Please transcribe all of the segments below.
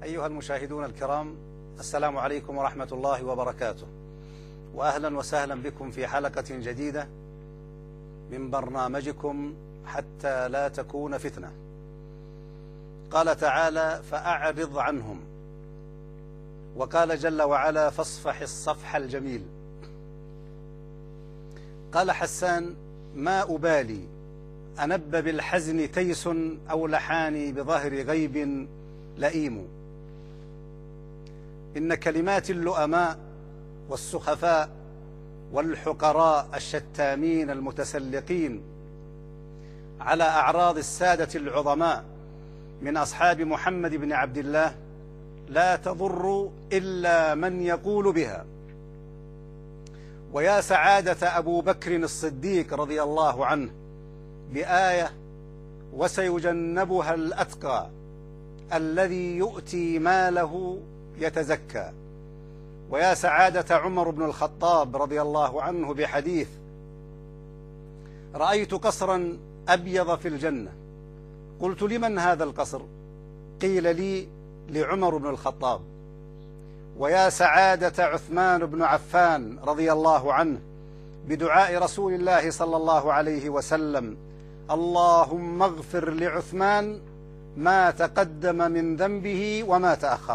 أيها المشاهدون الكرام، السلام عليكم ورحمة الله وبركاته، وأهلا وسهلا بكم في حلقة جديدة من برنامجكم حتى لا تكون فتنة. قال تعالى: فأعرض عنهم، وقال جل وعلا: فاصفح الصفح الجميل. قال حسان: ما أبالي أنب بالحزن تيس أو لحاني بظهر غيب لئيم. إن كلمات اللؤماء والسخفاء والحقراء الشتامين المتسلقين على أعراض السادة العظماء من أصحاب محمد بن عبد الله لا تضر إلا من يقول بها. ويا سعادة أبو بكر الصديق رضي الله عنه بآية: وسيجنبها الأتقى الذي يؤتي ماله يتزكى. ويا سعادة عمر بن الخطاب رضي الله عنه بحديث: رأيت قصرا أبيض في الجنة، قلت: لمن هذا القصر؟ قيل لي: لعمر بن الخطاب. ويا سعادة عثمان بن عفان رضي الله عنه بدعاء رسول الله صلى الله عليه وسلم: اللهم اغفر لعثمان ما تقدم من ذنبه وما تأخر.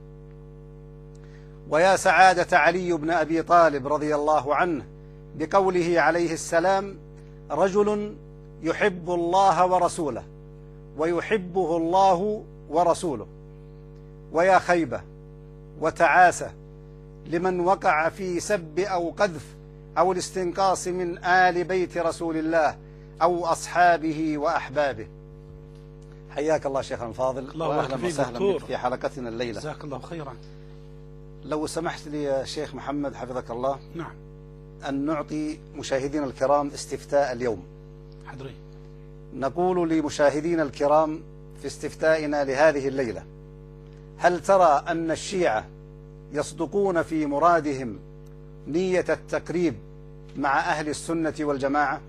ويا سعادة علي بن أبي طالب رضي الله عنه بقوله عليه السلام: رجل يحب الله ورسوله ويحبه الله ورسوله. ويا خيبة وتعاسة لمن وقع في سب أو قذف أو الاستنقاص من آل بيت رسول الله أو أصحابه وأحبابه. حياك الله شيخنا الفاضل، وأهلا وسهلا بك في حلقتنا الليلة. جزاك الله خيرا. لو سمحت لي يا شيخ محمد حفظك الله، نعم، أن نعطي مشاهدينا الكرام استفتاء اليوم. حضري. نقول لمشاهدينا الكرام في استفتائنا لهذه الليلة: هل ترى أن الشيعة يصدقون في مرادهم نية التقريب مع أهل السنة والجماعة؟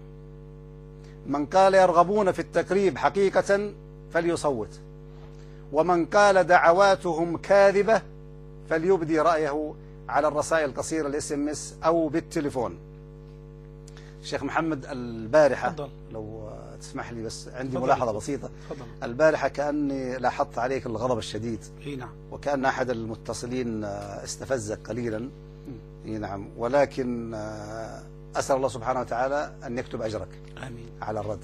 من قال يرغبون في التقريب حقيقة فليصوت، ومن قال دعواتهم كاذبة فليبدي رأيه على الرسائل القصيرة الSMS أو بالتليفون. شيخ محمد، البارحة فضل. لو تسمح لي بس عندي فضل. ملاحظة بسيطة. فضل. البارحة كأني لاحظت عليك الغضب الشديد. نعم. وكأن أحد المتصلين استفزك قليلا. نعم، ولكن أسأل الله سبحانه وتعالى أن يكتب أجرك. آمين. على الرد،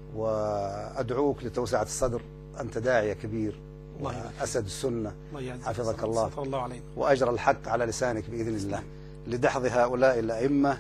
وأدعوك لتوسعة الصدر. أنت داعية كبير وأسد السنة، حفظك الله، وأجر الحق على لسانك بإذن الله لدحض هؤلاء الأئمة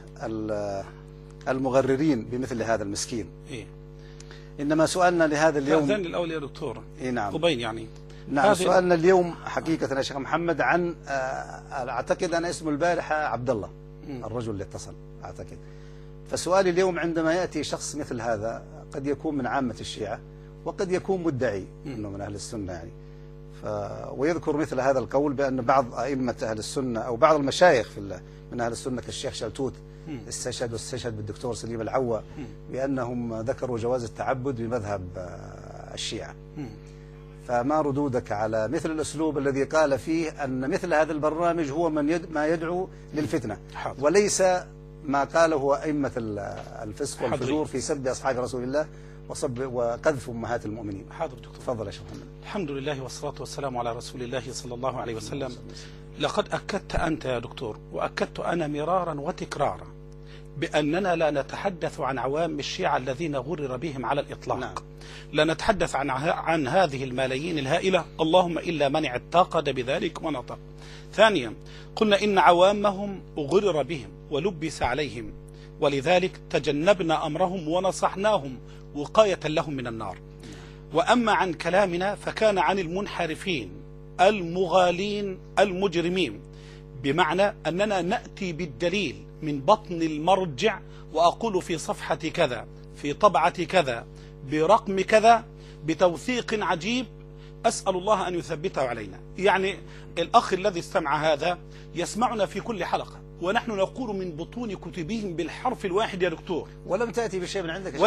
المغررين بمثل هذا المسكين. إنما سؤالنا لهذا اليوم أذن الأول يا دكتور. نعم. قبين يعني. نعم، سؤالنا اليوم حقيقة يا شيخ محمد عن أعتقد أنا اسمه البارحة عبد الله، الرجل اللي اتصل أعتقد. فسؤالي اليوم: عندما يأتي شخص مثل هذا، قد يكون من عامة الشيعة وقد يكون مدعي أنه من أهل السنة يعني، ويذكر مثل هذا القول بأن بعض أئمة أهل السنة أو بعض المشايخ من أهل السنة كالشيخ شلتوت استشهد بالدكتور سليم العوا بأنهم ذكروا جواز التعبد بمذهب الشيعة. فما ردودك على مثل الأسلوب الذي قال فيه أن مثل هذا البرنامج هو ما يدعو للفتنة، وليس ما قاله أئمة الفسق والفجور في سب أصحاب رسول الله وقذف أمهات المؤمنين؟ حاضر دكتور. تفضل يا شيخ محمد. الحمد لله والصلاة والسلام على رسول الله صلى الله عليه وسلم. لقد أكدت أنت يا دكتور، وأكدت أنا مرارا وتكرارا، بأننا لا نتحدث عن عوام الشيعة الذين غرر بهم على الإطلاق. نعم. لا نتحدث عن هذه الملايين الهائلة، اللهم إلا من اعتقد بذلك ونطق. ثانيا، قلنا إن عوامهم غرر بهم ولبس عليهم، ولذلك تجنبنا أمرهم ونصحناهم وقاية لهم من النار. وأما عن كلامنا فكان عن المنحرفين المغالين المجرمين، بمعنى أننا نأتي بالدليل من بطن المرجع، وأقول في صفحة كذا، في طبعة كذا، برقم كذا، بتوثيق عجيب، أسأل الله أن يثبته علينا. يعني الأخ الذي استمع هذا يسمعنا في كل حلقة، ونحن نقول من بطون كتبهم بالحرف الواحد يا دكتور. ولم تأتي بشيء من عندك.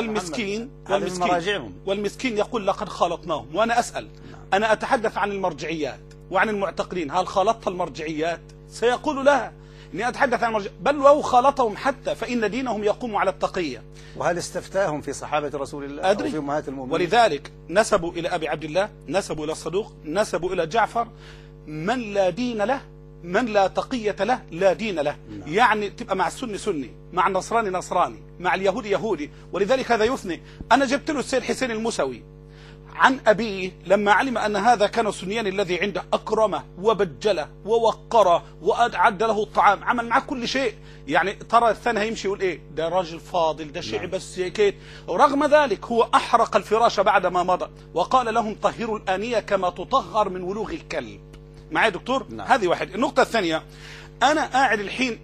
والمسكين يقول لقد خالطناهم، وأنا أسأل. أنا أتحدث عن المرجعيات وعن المعتقلين، هل خالطت المرجعيات؟ سيقول لها إني أتحدث عن المرجع، بل لو خالطهم حتى فإن دينهم يقوم على التقية. وهل استفتاهم في صحابة رسول الله أو في أمهات المؤمنين؟ ولذلك نسبوا إلى أبي عبد الله، نسبوا إلى الصدوق، نسبوا إلى جعفر. من لا دين له، من لا تقية له لا دين له. يعني تبقى مع السني سني، مع النصراني نصراني، مع اليهودي يهودي. ولذلك هذا يثني. أنا جبت له السيد حسين الموسوي عن أبيه لما علم أن هذا كان سنيا الذي عنده، أكرمه وبجله ووقره وأعد له الطعام، عمل معه كل شيء. يعني ترى الثاني هيمشي يقول إيه ده راجل فاضل، ده شيعي بس كيت. ورغم ذلك هو أحرق الفراش بعد ما مضى وقال لهم طهروا الآنية كما تطهر من ولوغ الكلب. معايا دكتور؟ هذه واحد. النقطة الثانية، أنا قاعد الحين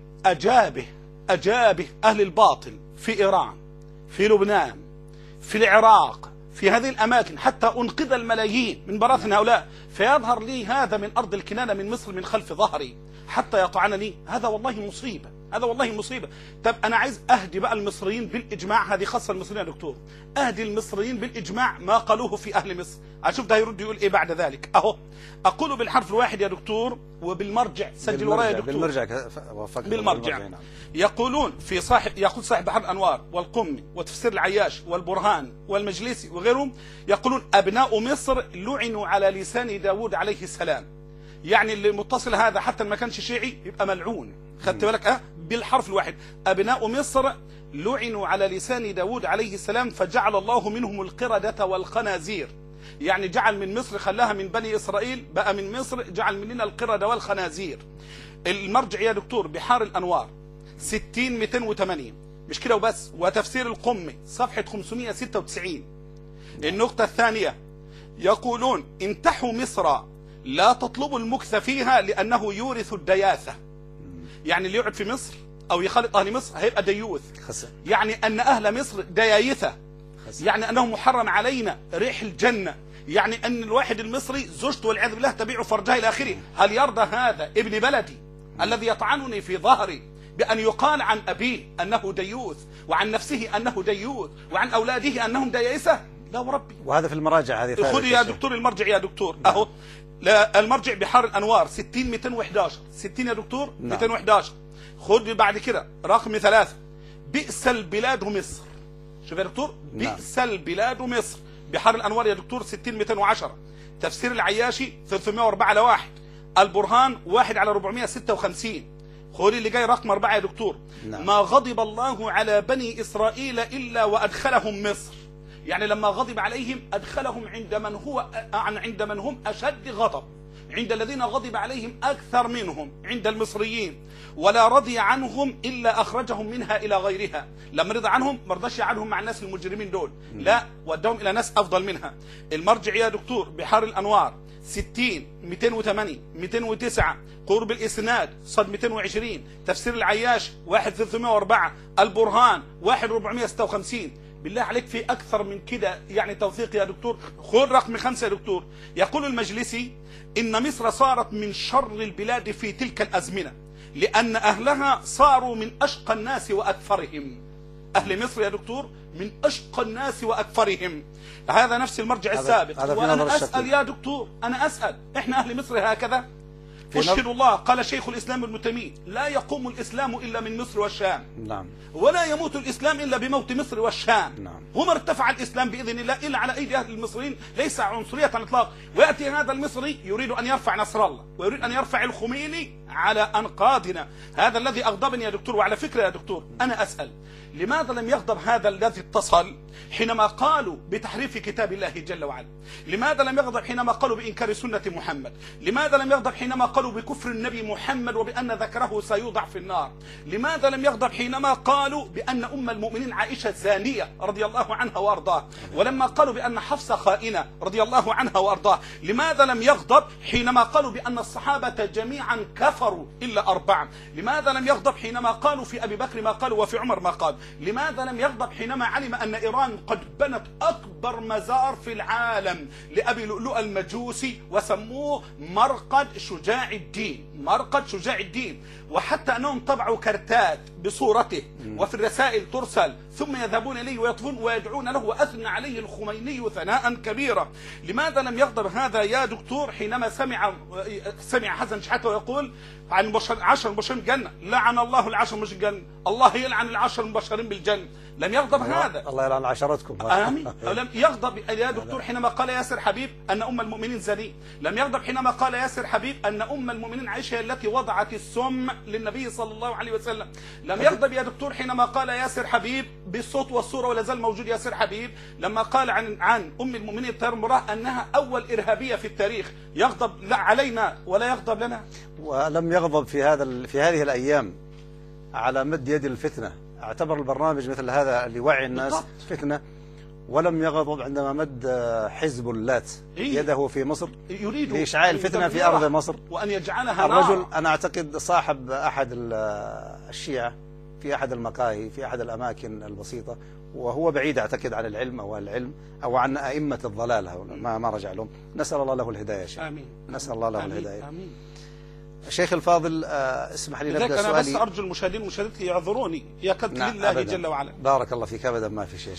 أجابه أهل الباطل في إيران، في لبنان، في العراق، في هذه الأماكن حتى أنقذ الملايين من براثن هؤلاء، فيظهر لي هذا من أرض الكنانة من مصر من خلف ظهري حتى يطعنني. هذا والله مصيبة، هذا والله مصيبة. طب أنا عايز أهدي بقى المصريين بالإجماع، هذه خاصة المصريين يا دكتور، أهدي المصريين بالإجماع ما قالوه في أهل مصر. أشوف ده هيرد يقول إيه بعد ذلك. أهو أقول بالحرف الواحد يا دكتور وبالمرجع، سجل ورايا يا دكتور. بالمرجع يقولون في يقول صاحب بحر الأنوار والقمي وتفسير العياش والبرهان والمجلسي وغيرهم، يقولون أبناء مصر لعنوا على لسان داود عليه السلام. يعني اللي متصل هذا حتى ما كانش شيعي يبقى ملعون. خدت بالك؟ بالحرف الواحد، أبناء مصر لعنوا على لسان داود عليه السلام فجعل الله منهم القردة والخنازير. يعني جعل من مصر، خلاها من بني إسرائيل، بقى من مصر جعل مننا القردة والخنازير. المرجع يا دكتور بحار الأنوار 60-208، مش كده وبس، وتفسير القمي صفحة 596. النقطة الثانية، يقولون انتحوا مصر لا تطلبوا المكث فيها لأنه يورث الدياثة. يعني اللي يقعد في مصر أو يخالط أهل مصر هيبقى ديوث. يعني أن أهل مصر ديايثة، يعني أنه محرم علينا ريح الجنة، يعني أن الواحد المصري زوجته والعياذ بالله تبيع فرجها إلى آخره. هل يرضى هذا ابن بلدي الذي يطعنني في ظهري بأن يقال عن أبيه أنه ديوث، وعن نفسه أنه ديوث، وعن أولاده أنهم ديايثة؟ لا وربي. وهذا في المراجع هذه. خذ يا دكتور المرجع يا دكتور. أهو لا، المرجع بحار الأنوار 60-211، 60 يا دكتور 211. خذ بعد كده رقم 3، بئس البلاد مصر. شوف يا دكتور، بئس البلاد مصر بحار الأنوار يا دكتور 60-210. تفسير العياشي 304/1، البرهان 1/456. خذ اللي جاي رقم 4 يا دكتور. ما غضب الله على بني إسرائيل إلا وأدخلهم مصر. يعني لما غضب عليهم أدخلهم عند من هم أشد غضب، عند الذين غضب عليهم أكثر منهم عند المصريين. ولا رضي عنهم إلا أخرجهم منها إلى غيرها. لما رضى عنهم ما رضاش عنهم مع الناس المجرمين دول، لا، ودهم إلى ناس أفضل منها. المرجع يا دكتور بحار الأنوار 60-208 209، قرب الإسناد صد 220، تفسير العياش 1/304، البرهان 1/456. بالله عليك في أكثر من كده يعني توثيق يا دكتور. خذ رقم 5 يا دكتور. يقول المجلسي إن مصر صارت من شر البلاد في تلك الأزمنة لأن أهلها صاروا من أشقى الناس وأكثرهم. أهل مصر يا دكتور من أشقى الناس وأكثرهم. هذا نفس المرجع السابق. وأنا أسأل يا دكتور، أنا أسأل، إحنا أهل مصر هكذا؟ أشهد الله، قال شيخ الإسلام ابن تيمية، لا يقوم الإسلام إلا من مصر والشام. نعم. ولا يموت الإسلام إلا بموت مصر والشام. نعم. وما ارتفع الإسلام بإذن الله إلا على أيدي أهل المصريين، ليس عنصرية على الإطلاق. ويأتي هذا المصري يريد أن يرفع نصر الله ويريد أن يرفع الخميني على أنقاضنا. هذا الذي أغضبني يا دكتور. وعلى فكرة يا دكتور أنا أسأل، لماذا لم يغضب هذا الذي اتصل حينما قالوا بتحريف كتاب الله جل وعلا؟ لماذا لم يغضب حينما قالوا بإنكار سنة محمد؟ لماذا لم يغضب حينما قالوا بكفر النبي محمد وبأن ذكره سيوضع في النار؟ لماذا لم يغضب حينما قالوا بأن أم المؤمنين عائشة زانية رضي الله عنها وأرضاه؟ ولما قالوا بأن حفصة خائنة رضي الله عنها وأرضاه؟ لماذا لم يغضب حينما قالوا بأن الصحابة جميعا كفروا كفروا إلا 4. لماذا لم يغضب حينما قالوا في أبي بكر ما قالوا وفي عمر ما قالوا؟ لماذا لم يغضب حينما علم أن إيران قد بنت أكبر مزار في العالم لأبي لؤلؤ المجوسي وسموه مرقد شجاع الدين، مرقد شجاع الدين، وحتى أنهم طبعوا كرتات بصورته وفي الرسائل ترسل ثم يذهبون إليه ويطفون ويدعون له، وأثنى عليه الخميني ثناء كبيرا. لماذا لم يغضب هذا يا دكتور حينما سمع حسن شحاتة ويقول عن 10 مبشرين بالجنة؟ لعن الله ال10 مبشرين بالجنة، الله يلعن ال10 المبشرين بالجنة. لم يغضب هذا. الله يلعن عشرتكم. آمين. لم يغضب يا دكتور حينما قال ياسر حبيب أن أم المؤمنين زني. لم يغضب حينما قال ياسر حبيب أن أم المؤمنين عائشة التي وضعت السم للنبي صلى الله عليه وسلم. لم يغضب يا دكتور حينما قال ياسر حبيب بالصوت والصورة ولا زال موجود ياسر حبيب لما قال عن أم المؤمنين طاهرة المراه أنها أول إرهابية في التاريخ. يغضب لا علينا ولا يغضب لنا؟ ولم يغضب في هذه الأيام على مد يد الفتنة. اعتبر البرنامج مثل هذا لوعي الناس فتنة، ولم يغضب عندما مد حزب اللات يده في مصر يريد لإشعاع الفتنة في أرض مصر، وأن يجعلها الرجل أنا أعتقد صاحب أحد الشيعة في أحد المقاهي في أحد الأماكن البسيطة، وهو بعيد أعتقد عن العلم أو العلم أو عن أئمة الضلالة، ما رجع لهم. نسأل الله له الهداية شيخ. آمين. نسأل الله له الهداية. آمين. شيخ الفاضل اسمح لي نبدأ سؤالي. أنا بس أرجو المشاهدين والمشاهدات يعذروني يكاد لله أبداً. جل وعلا. بارك الله فيك. أبدا ما في شيء.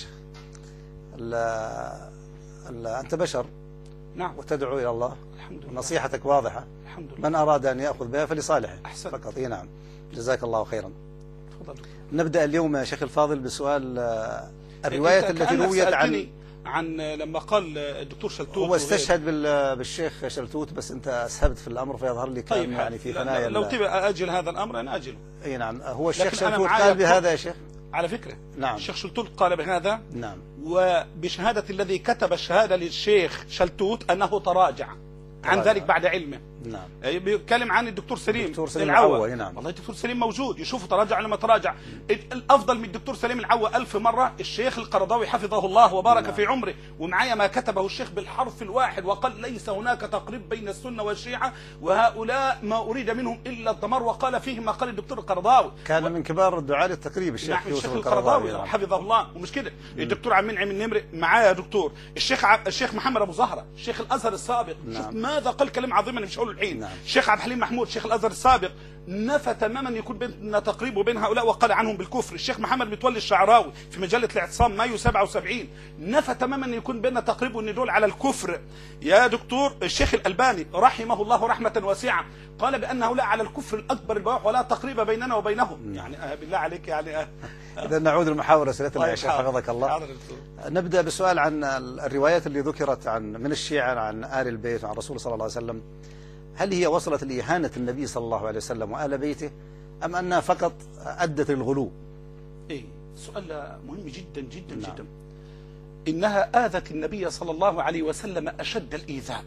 أنت بشر. نعم. وتدعو إلى الله. الحمد لله. نصيحتك واضحة. الحمد لله. من أراد أن يأخذ بها فلصالحه. أحسن. فقط. نعم. جزاك الله خيرا. تفضل. نبدأ اليوم يا شيخ الفاضل بسؤال الرواية التي رويت عن لما قال الدكتور شلتوت. هو استشهد بالشيخ شلتوت، بس أنت أسهبت في الأمر فيظهر لي كان طيب يعني في ثنايا. لو تبي أجل هذا الأمر أنا أجله. أي نعم. هو الشيخ شلتوت قال بهذا يا شيخ على فكرة. نعم. الشيخ شلتوت قال بهذا. نعم. وبشهادة الذي كتب الشهادة للشيخ شلتوت أنه تراجع عن ذلك بعد علمه. نعم. بيتكلم عن الدكتور سليم العوة. نعم. والله الدكتور سليم موجود يشوفه تراجع لما تراجع. الأفضل من الدكتور سليم العوة 1000 مرة الشيخ القرضاوي حفظه الله وبارك نعم. في عمره، ومعايا ما كتبه الشيخ بالحرف الواحد وقال ليس هناك تقريب بين السنة والشيعة وهؤلاء ما أريد منهم إلا الدمار، وقال فيهم ما قال الدكتور القرضاوي. كان من كبار الدعاة للتقريب الشيخ نعم. يوسف القرضاوي حفظه الله. ومش كده الدكتور عبد المنعم النمري معايا يا دكتور، الشيخ محمد أبو زهرة الشيخ الأزهر السابق. نعم. شوف ماذا قال كلام عظيم أنا مش هقوله الحين. نعم. الشيخ عبد الحليم محمود شيخ الازهر السابق نفى تماما يكون بيننا تقريب وبين هؤلاء وقال عنهم بالكفر. الشيخ محمد متولي الشعراوي في مجله الاعتصام مايو 77 نفى تماما يكون بيننا تقريب وان دول على الكفر. يا دكتور الشيخ الالباني رحمه الله رحمه واسعه قال بان هؤلاء على الكفر الاكبر البواح ولا تقريب بيننا وبينهم. يعني بالله عليك يعني اذا نعود للمحاورة سيرتنا يا شيخ حفظك الله. نبدا بسؤال عن الروايات اللي ذكرت من الشيعة عن آل البيت وعن الرسول صلى الله عليه وسلم. هل هي وصلت لإهانة النبي صلى الله عليه وسلم وآل بيته أم أنها فقط أدت للغلو؟ إيه سؤال مهم جدا جدا. نعم. جدا. إنها آذت النبي صلى الله عليه وسلم أشد الإيذاء،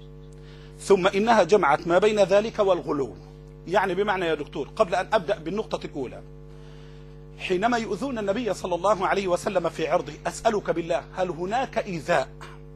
ثم إنها جمعت ما بين ذلك والغلو. يعني بمعنى يا دكتور قبل أن أبدأ بالنقطة الأولى، حينما يؤذون النبي صلى الله عليه وسلم في عرضه أسألك بالله هل هناك إيذاء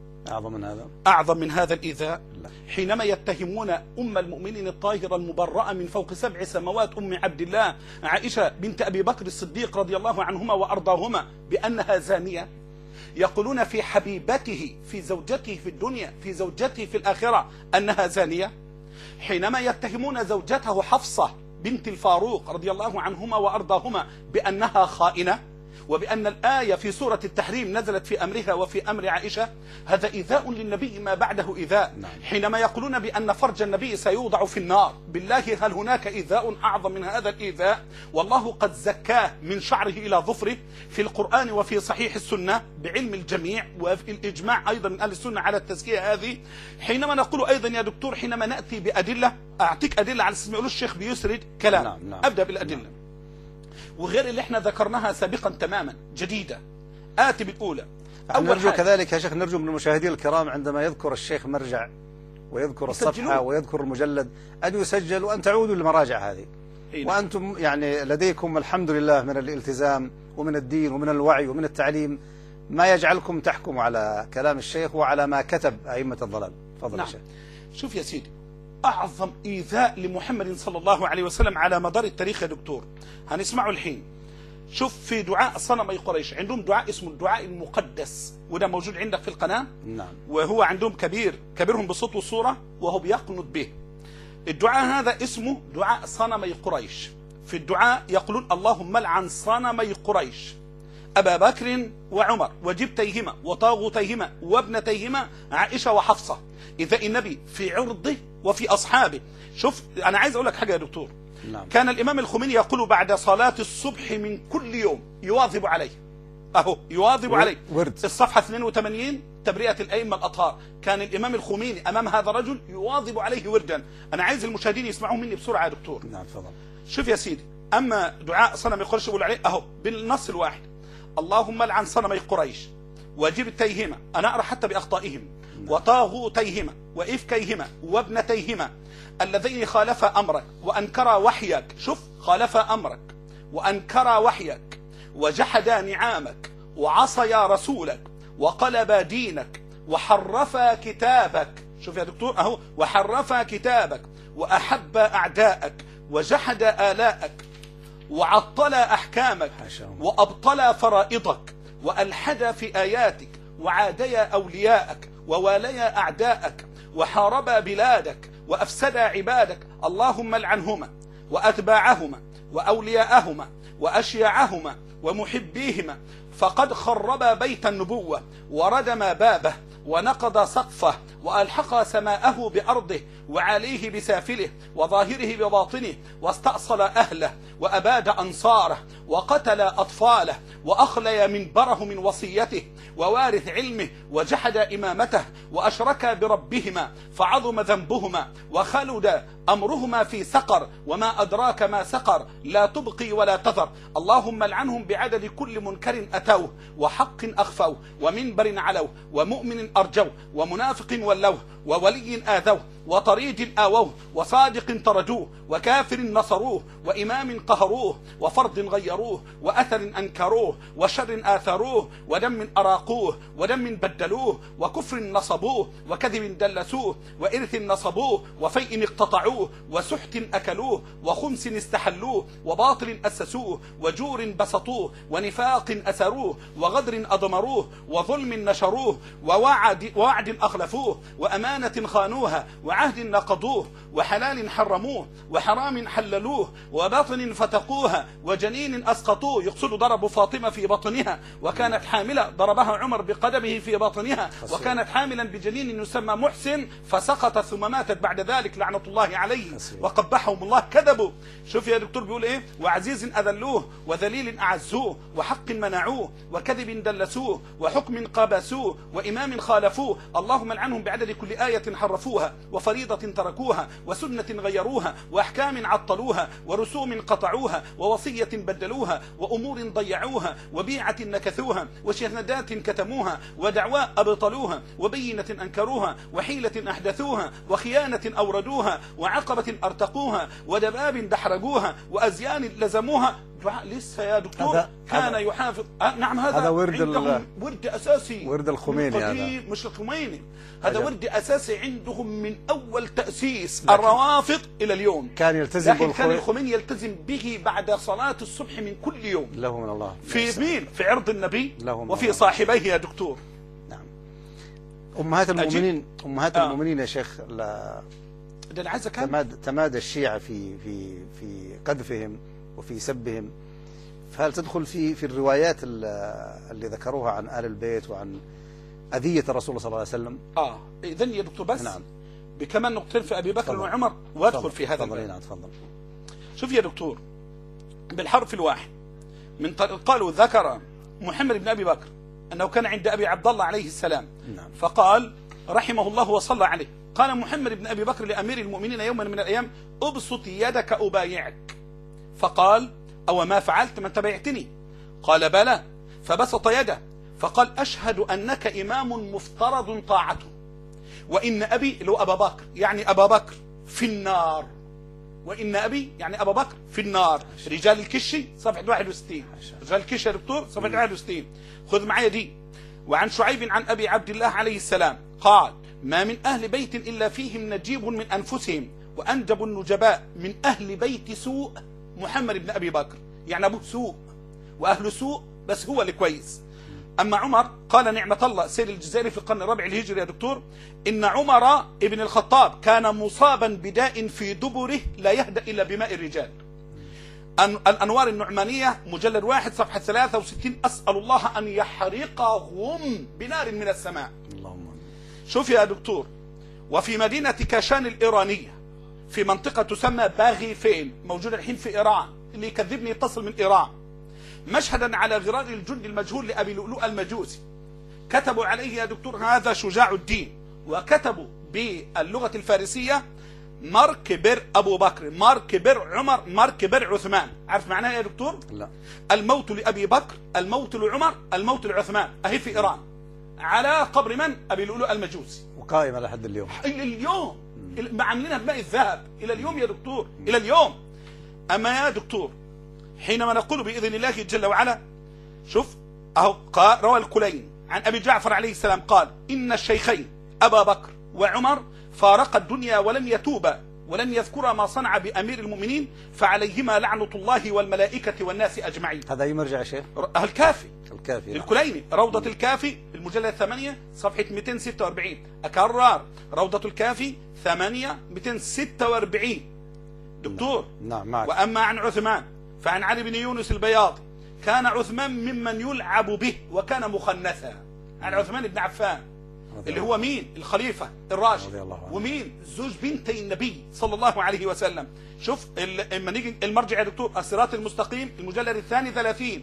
أعظم من هذا الإيذاء؟ لا. حينما يتهمون أم المؤمنين الطاهرة المبرأة من فوق 7 سماوات أم عبد الله عائشة بنت أبي بكر الصديق رضي الله عنهما وأرضاهما بأنها زانية، يقولون في حبيبته في زوجته في الدنيا في زوجته في الآخرة أنها زانية. حينما يتهمون زوجته حفصة بنت الفاروق رضي الله عنهما وأرضاهما بأنها خائنة، وبأن الآية في سورة التحريم نزلت في أمرها وفي أمر عائشة، هذا إيذاء للنبي ما بعده إيذاء. حينما يقولون بأن فرج النبي سيوضع في النار، بالله هل هناك إيذاء أعظم من هذا الإيذاء؟ والله قد زكاه من شعره إلى ظفره في القرآن وفي صحيح السنة بعلم الجميع وفي الإجماع أيضا من أهل السنة على التزكية هذه. حينما نقول أيضا يا دكتور حينما نأتي بأدلة، أعطيك أدلة على اسم يقولوا الشيخ بيسرد كلام. نعم. أبدأ بالأدلة وغير اللي احنا ذكرناها سابقا تماما جديدة. آتي بالأولى. نرجو كذلك يا شيخ، نرجو من المشاهدين الكرام عندما يذكر الشيخ مرجع ويذكر الصفحة ويذكر المجلد أن يسجل وأن تعودوا للمراجع هذه. وأنتم يعني لديكم الحمد لله من الالتزام ومن الدين ومن الوعي ومن التعليم ما يجعلكم تحكموا على كلام الشيخ وعلى ما كتب أئمة الضلال. تفضل. نعم. يا شيخ. شوف يا سيدي، أعظم إيذاء لمحمد صلى الله عليه وسلم على مدار التاريخ يا دكتور هنسمعه الحين. شوف في دعاء صنمي قريش عندهم دعاء اسمه الدعاء المقدس، وده موجود عندك في القناة. نعم. وهو عندهم كبيرهم بصوت وصورة وهو بيقنط به. الدعاء هذا اسمه دعاء صنمي قريش. في الدعاء يقولون اللهم لعن صنمي قريش أبا بكر وعمر وجبتيهما وطاغوتيهما وابنتيهما عائشة وحفصة، إذا النبي في عرضه وفي أصحابه. شوف أنا عايز أقول لك حاجة يا دكتور. نعم. كان الإمام الخميني يقول بعد صلاة الصبح من كل يوم يواظب عليه، أهو يواظب عليه. ورد. الصفحة 82 تبرئة الأئمة الأطهار، كان الإمام الخميني أمام هذا الرجل يواظب عليه وردا. أنا عايز المشاهدين يسمعوه مني بسرعة يا دكتور. نعم تفضل. شوف يا سيدي، أما دعاء صنم قريش يقول عليه أهو بالنص الواحد اللهم لعن صنمي قريش وجبتيهما، أنا أقرأ حتى بأخطائهم، وطاغوتيهما وإفكيهما وابنتيهما الذين خالفا أمرك وأنكرا وحيك. شوف خالفا أمرك وأنكرا وحيك وجحدا نعامك وعصيا رسولك وقلبا دينك وحرفا كتابك. شوف يا دكتور أهو، وحرفا كتابك وأحب أعداءك وجحد آلاءك وعطل أحكامك وأبطل فرائضك وألحد في آياتك وعاديا أولياءك وواليا أعداءك وحاربا بلادك وأفسدا عبادك. اللهم لعنهما وأتباعهما وأولياءهما وأشياعهما ومحبيهما، فقد خربا بيت النبوة وردم بابه ونقض سقفه وألحق سماءه بأرضه وعليه بسافله وظاهره بباطنه، واستأصل أهله وأباد أنصاره وقتل أطفاله وأخلي منبره من وصيته ووارث علمه وجحد إمامته وأشرك بربهما فعظم ذنبهما وخلد أمرهما في سقر، وما أدراك ما سقر لا تبقي ولا تذر. اللهم لعنهم بعدد كل منكر أتوه وحق أخفوه ومنبر علوه ومؤمن أرجوه ومنافق ولوه وولي آذوه وطريد آووه وصادق ترجوه وكافر نصروه وإمام قهروه وفرد غيروه وأثر أنكروه وشر آثروه ودم أراقوه ودم بدلوه وكفر نصبوه وكذب دلسوه وإرث نصبوه وفيء اقتطعوه وسحت أكلوه وخمس استحلوه وباطل أسسوه وجور بسطوه ونفاق أسروه وغدر أضمروه وظلم نشروه ووعد أخلفوه وأمانة خانوها وعهد نقضوه وحلال حرموه وحرام حللوه وبطن فتقوها وجنين أسقطوه. يقصد ضرب فاطمة في بطنها وكانت حاملة، ضربها عمر بقدمه في بطنها وكانت حاملا بجنين يسمى محسن فسقط ثم ماتت بعد ذلك لعنة الله عليه وقبحهم الله. كذبوا. شوف يا دكتور بيقول ايه، وعزيز أذلوه وذليل أعزوه وحق منعوه وكذب دلسوه وحكم قابسوه وإمام خالفوه. اللهم لعنهم بعدد كل آية حرفوها وفريضة تركوها وسنة غيروها وأحكام عطلوها ورسوم قطعوها ووصية بدلوها وأمور ضيعوها وبيعة نكثوها وشهادات كتموها ودعواء أبطلوها وبينة أنكروها وحيلة أحدثوها وخيانة أوردوها وعقبة أرتقوها ودباب دحرجوها وأزيان لزموها. لسه يا دكتور كان يحافظ. نعم هذا ورد أساسي، ورد الخميني هذا مش الخميني، هذا ورد أساسي عندهم من أول تأسيس الروافض إلى اليوم. كان يلتزم لكن كان الخميني يلتزم به بعد صلاة الصبح من كل يوم. له من الله. في مين؟ في عرض النبي وفي صاحبيه يا دكتور. نعم. أمهات المؤمنين المؤمنين يا شيخ تمادى الشيعة في قذفهم وفي سبهم، فهل تدخل في الروايات اللي ذكروها عن آل البيت وعن أذية الرسول صلى الله عليه وسلم؟ إذن يا دكتور بس نعم. بكمان نقطتين في أبي بكر وعمر وادخل في هذا الباب. تفضل. شوف يا دكتور، بالحرف الواحد من قالوا ذكر محمد بن أبي بكر أنه كان عند أبي عبد الله عليه السلام. نعم. فقال رحمه الله وصلى عليه، قال محمد بن أبي بكر لأمير المؤمنين يوما من الأيام أبسط يدك أبايعك، فقال أو ما فعلت من تبعتني؟ قال بلى، فبسط يده فقال أشهد أنك إمام مفترض طاعته وإن أبي اللي هو أبا بكر يعني أبا بكر في النار، وإن أبي يعني أبا بكر في النار. رجال الكشي صفحة 61. رجال الكشي يا دكتور صفحة 61. خذ معايا دي. وعن شعيب عن أبي عبد الله عليه السلام قال ما من أهل بيت إلا فيهم نجيب من أنفسهم وأنجب النجباء من أهل بيت سوء محمد بن أبي بكر. يعني أبوه سوء وأهله سوء بس هو اللي كويس. أما عمر قال نعمة الله سيد الجزائري في القرن الرابع الهجري يا دكتور إن عمر ابن الخطاب كان مصابا بداء في دبره لا يهدأ إلا بماء الرجال. الأنوار النعمانية مجلد 1 صفحة 63. أسأل الله أن يحرقهم بنار من السماء. اللهم. شوف يا دكتور، وفي مدينة كاشان الإيرانية في منطقة تسمى باغيفين موجودة الحين في إيران، اللي يكذبني يتصل من إيران، مشهدا على غرار الجند المجهول لأبي لؤلؤ المجوسي. كتبوا عليه يا دكتور هذا شجاع الدين، وكتبوا باللغة الفارسية مركبر أبو بكر، مركبر عمر، مركبر عثمان. عارف معناها يا دكتور؟ لا. الموت لأبي بكر، الموت لعمر، الموت لعثمان. أهي في إيران على قبر من؟ أبي لؤلؤ المجوسي، وقائمة لحد اليوم. إلى اليوم عاملينها بماء الذهب إلى اليوم يا دكتور، إلى اليوم. أما يا دكتور حينما نقول بإذن الله جل وعلا، شوف أهو روى الكلين عن أبي جعفر عليه السلام قال إن الشيخين أبا بكر وعمر فارقا الدنيا ولم يتوبا ولم يذكرا ما صنع بأمير المؤمنين فعليهما لعنة الله والملائكة والناس أجمعين. هذا أي مرجع يا شيخ؟ الكافي. الكافي الكليني روضة الكافي المجلد 8 صفحة 246. أكرر روضة الكافي 8 246 دكتور. نعم معك. وأما عن عثمان فعن علي بن يونس البياضي كان عثمان ممن يلعب به وكان مخنثا. عن عثمان بن عفان اللي هو مين؟ الخليفة الراشد، ومين؟ زوج بنتي النبي صلى الله عليه وسلم. شوف لما نيجي المرجع يا دكتور الصراط المستقيم المجلد الثاني 30.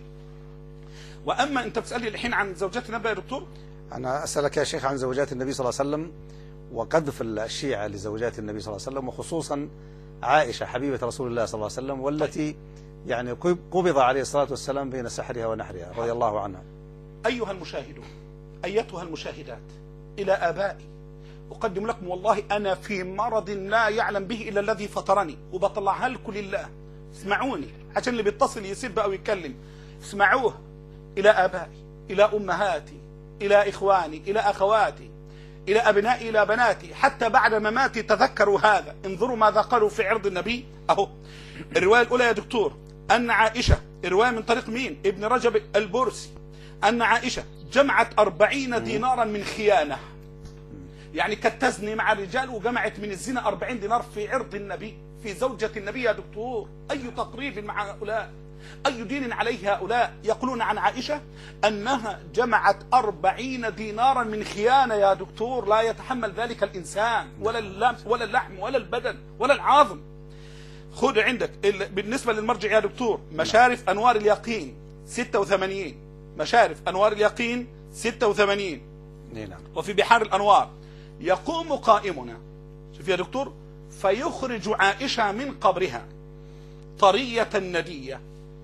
وأما أنت بتسألني الحين عن زوجات النبي يا دكتور، أنا أسألك يا شيخ عن زوجات النبي صلى الله عليه وسلم وقذف الشيعة لزوجات النبي صلى الله عليه وسلم، وخصوصا عائشة حبيبة رسول الله صلى الله عليه وسلم، والتي يعني قبض عليه الصلاة والسلام بين سحرها ونحرها رضي الله عنها. أيها المشاهدون، أيتها المشاهدات، إلى آبائي أقدم لكم والله أنا في مرض لا يعلم به إلا الذي فطرني، وبطلعها لكم لله. اسمعوني عشان اللي بيتصل يسب أو يتكلم، اسمعوها. إلى آبائي، إلى أمهاتي، إلى إخواني، إلى أخواتي، إلى أبنائي، إلى بناتي، حتى بعد مماتي تذكروا هذا. انظروا ماذا قالوا في عرض النبي. أهو الرواية الأولى يا دكتور أن عائشة، الرواية من طريق مين؟ ابن رجب البرسي، أن عائشة جمعت 40 دينارا من خيانة. يعني كانت تزني مع الرجال وجمعت من الزنا 40 دينار في عرض النبي، في زوجة النبي يا دكتور. أي تقريب مع هؤلاء؟ أي دين عليه هؤلاء؟ يقولون عن عائشة أنها جمعت 40 دينارا من خيانة يا دكتور. لا يتحمل ذلك الإنسان، ولا اللحم ولا البدن ولا العظم. خذ عندك بالنسبة للمرجع يا دكتور مشارف أنوار اليقين 86، مشارف أنوار اليقين 86. نعم. وفي بحار الأنوار يقوم قائمنا، شوف يا دكتور، فيخرج عائشة من قبرها طرية ندية،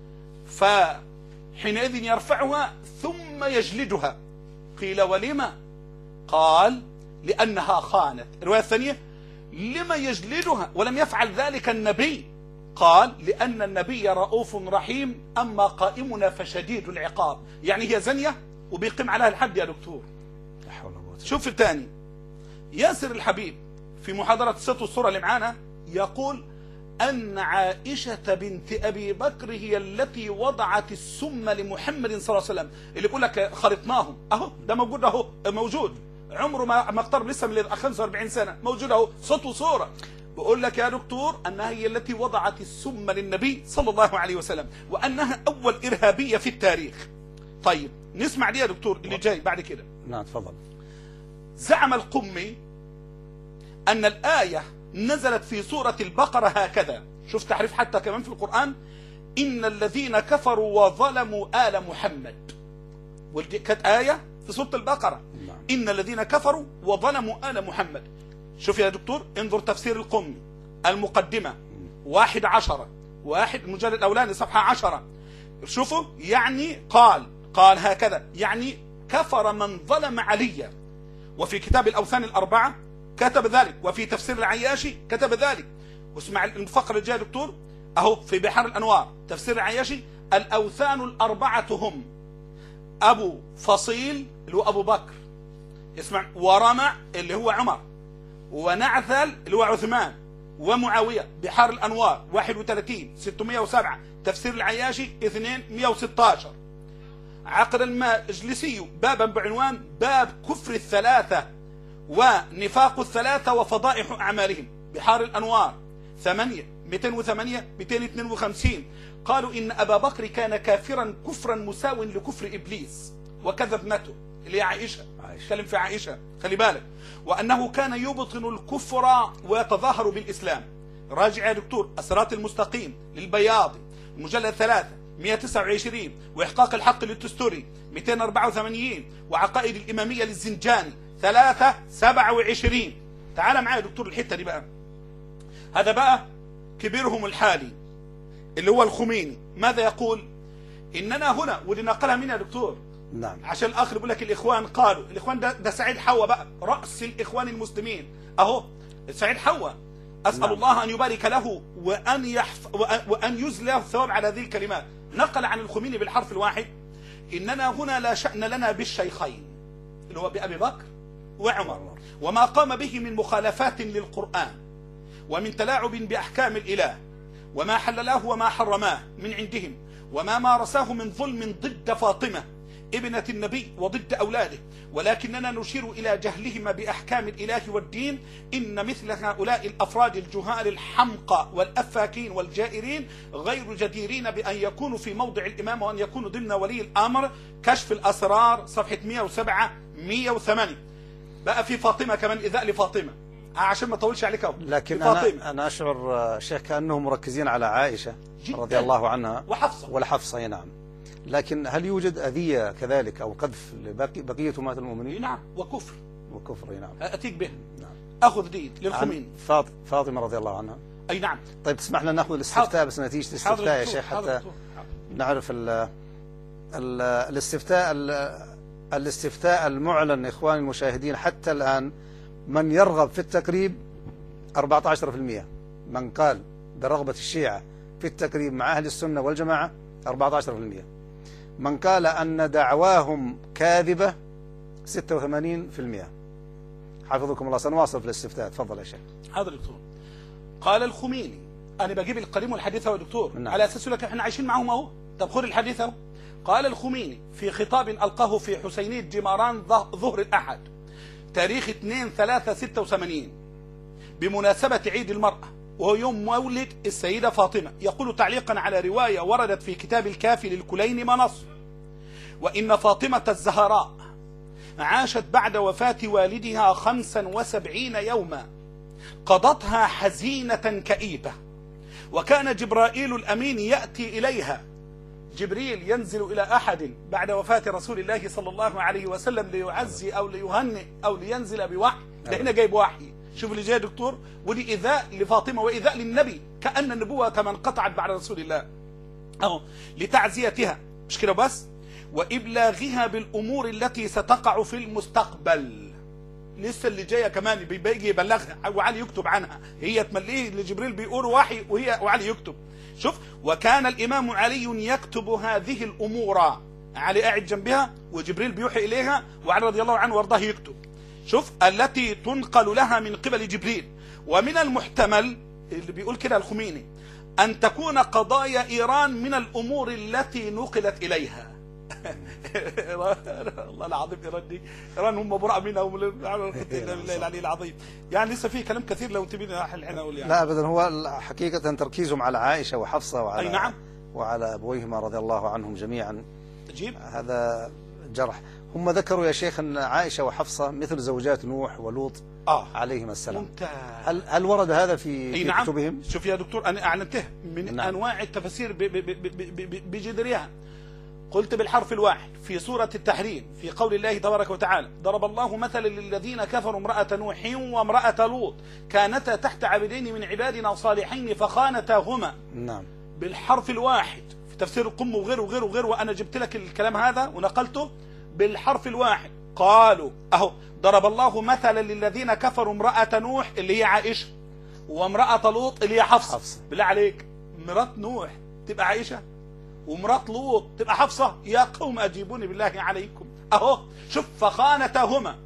فحينئذ يرفعها ثم يجلدها. قيل ولما؟ قال لأنها خانت. الرواية الثانية لما يجلدها ولم يفعل ذلك النبي؟ قال لأن النبي رؤوف رحيم، أما قائمنا فشديد العقاب. يعني هي زنية وبيقيم عليها الحد يا دكتور. شوف الثاني ياسر الحبيب في محاضرة الست والصورة اللي معانا يقول أن عائشة بنت أبي بكر هي التي وضعت السم لمحمد صلى الله عليه وسلم. اللي يقول لك خلطناهم، أهو ده موجود، أهو موجود، عمره ما اقترب لسه من 45 سنة، موجود أهو صوت وصورة. بقول لك يا دكتور أنها هي التي وضعت السم للنبي صلى الله عليه وسلم، وأنها أول إرهابية في التاريخ. طيب نسمع دي يا دكتور اللي جاي بعد كده. نعم تفضل. زعم القمي أن الآية نزلت في سورة البقرة هكذا. شوف تحريف حتى كمان في القرآن، إن الذين كفروا وظلموا آل محمد، ودي كانت آية في سورة البقرة. إن الذين كفروا وظلموا آل محمد. شوف يا دكتور انظر تفسير القمي المقدمة 11 المجلد الأولاني صفحة 10. شوفوا يعني قال هكذا، يعني كفر من ظلم عليا. وفي كتاب الأوثان الأربعة كتب ذلك، وفي تفسير العياشي كتب ذلك. واسمع الفقرة الجاية دكتور أهو في بحار الأنوار تفسير العياشي، الأوثان الأربعة هم أبو فصيل اللي هو أبو بكر، اسمع، ورمع اللي هو عمر، ونعثل اللي هو عثمان، ومعاوية. بحار الأنوار 31 607. تفسير العياشي 216. عقد المجلسي بابا بعنوان باب كفر الثلاثة ونفاق الثلاثة وفضائح أعمالهم. بحار الأنوار 8 208 252. قالوا إن أبا بكر كان كافرا كفرا مساو لكفر إبليس وكذبنته اللي هي عائشة. تكلم في عائشة، خلي بالك. وأنه كان يبطن الكفر ويتظاهر بالإسلام. راجع يا دكتور الصراط المستقيم للبياضي المجلد 3 129، وإحقاق الحق للتستوري 284، وعقائد الإمامية للزنجاني 3 27. تعال معايا يا دكتور الحتة دي بقى. هذا بقى كبيرهم الحالي اللي هو الخميني. ماذا يقول؟ إننا هنا، ودي نقلها مين يا دكتور؟ نعم. عشان الآخر بيقول لك الإخوان قالوا. الإخوان ده سعيد حوا بقى، رأس الإخوان المسلمين أهو سعيد حوا. أسأل نعم. الله أن يبارك له وأن يزل له الثواب على هذه الكلمات. نقل عن الخميني بالحرف الواحد: إننا هنا لا شأن لنا بالشيخين اللي هو بأبي بكر وعمر، وما قام به من مخالفات للقرآن ومن تلاعب بأحكام الإله، وما حللاه وما حرماه من عندهم، وما مارساه من ظلم ضد فاطمة ابنة النبي وضد أولاده، ولكننا نشير إلى جهلهما بأحكام الإله والدين. إن مثل هؤلاء الأفراد الجهال الحمقى والأفاكين والجائرين غير جديرين بأن يكونوا في موضع الإمام وأن يكونوا ضمن ولي الأمر. كشف الأسرار صفحة 107 108. بقى في فاطمة كمان، إذاء لفاطمة عشان ما اطولش عليك. لكن أنا أشعر شيخ كأنهم مركزين على عائشة رضي الله عنها والحفصة. نعم. لكن هل يوجد أذية كذلك أو قذف لبقية أمهات المؤمنين؟ نعم، وكفر. نعم. أتيك به. نعم. أخذ دي للخميني. فاطمة رضي الله عنها. أي نعم. طيب تسمح لنا ناخذ الاستفتاء بس نتيجة الاستفتاء يا شيخ حتى نعرف الاستفتاء المعلن إخواني المشاهدين حتى الآن. من يرغب في التقريب 14%، من قال برغبة الشيعة في التقريب مع أهل السنة والجماعة 14%، من قال أن دعواهم كاذبة 86%. حفظكم الله. سنواصل في الاستفتاء. تفضل يا شيخ. حاضر دكتور. قال الخميني، أنا بجيب القديم والحديث يا دكتور. نعم. على أساس لك احنا عايشين معهم اهو. طب خذ الحديث اهو. قال الخميني في خطاب ألقاه في حسينية جماران ظهر الأحد تاريخ 2/3/86 بمناسبة عيد المرأة، وهو يوم مولد السيدة فاطمة، يقول تعليقا على رواية وردت في كتاب الكافي للكليني ما نص: وإن فاطمة الزهراء عاشت بعد وفاة والدها 75 يوما قضتها حزينة كئيبة، وكان جبرائيل الأمين يأتي إليها. جبريل ينزل إلى أحد بعد وفاة رسول الله صلى الله عليه وسلم ليعزي أو ليهنئ أو لينزل بوحي. ده هنا جايب وحي. شوف اللي جاي دكتور. ودي إيذاء لفاطمة وإيذاء للنبي، كأن النبوة كما انقطعت بعد رسول الله أهو، لتعزيتها. مش كده بس، وإبلاغها بالأمور التي ستقع في المستقبل. لسه اللي جايه كمان بيجي يبلغها وعلي يكتب عنها. هي تمليه لجبريل بيقول وحي وعلي يكتب. شوف: وكان الإمام علي يكتب هذه الأمور. علي قاعد جنبها وجبريل بيوحي إليها، وعلي رضي الله عنه وارضاه يكتب. شوف: التي تنقل لها من قبل جبريل. ومن المحتمل، اللي بيقول كده الخميني، أن تكون قضايا إيران من الأمور التي نقلت إليها. الله العظيم. إيران هم براء منها بالله العلي العظيم. يعني لسه في كلام كثير لو تبين الحين أقول يعني. لا أبدا، هو حقيقة تركيزهم على عائشة وحفصة وعلى نعم. وعلى أبويهما رضي الله عنهم جميعا. تجيب هذا جرح. هم ذكروا يا شيخ أن عائشة وحفصة مثل زوجات نوح ولوط عليهما السلام. هل ورد هذا في نعم. كتبهم؟ شوف يا دكتور، أنا أعلنته من نعم. أنواع التفسير بجذرها. قلت بالحرف الواحد في سورة التحريم في قول الله تبارك وتعالى: ضرب الله مثلا للذين كفروا امرأة نوح وامرأة لوط كانتا تحت عبدين من عبادنا صالحين فخانتاهما. نعم. بالحرف الواحد في تفسير القم وغيره، وأنا جبت لك الكلام هذا ونقلته بالحرف الواحد. قالوا أهو: ضرب الله مثلا للذين كفروا امرأة نوح اللي هي عائشة، وامرأة لوط اللي هي حفصة. بالله عليك، مرات نوح تبقى عائشة ومرات لوط تبقى حفصة؟ يا قوم أجيبوني بالله عليكم. أهو شوف: فخانتهما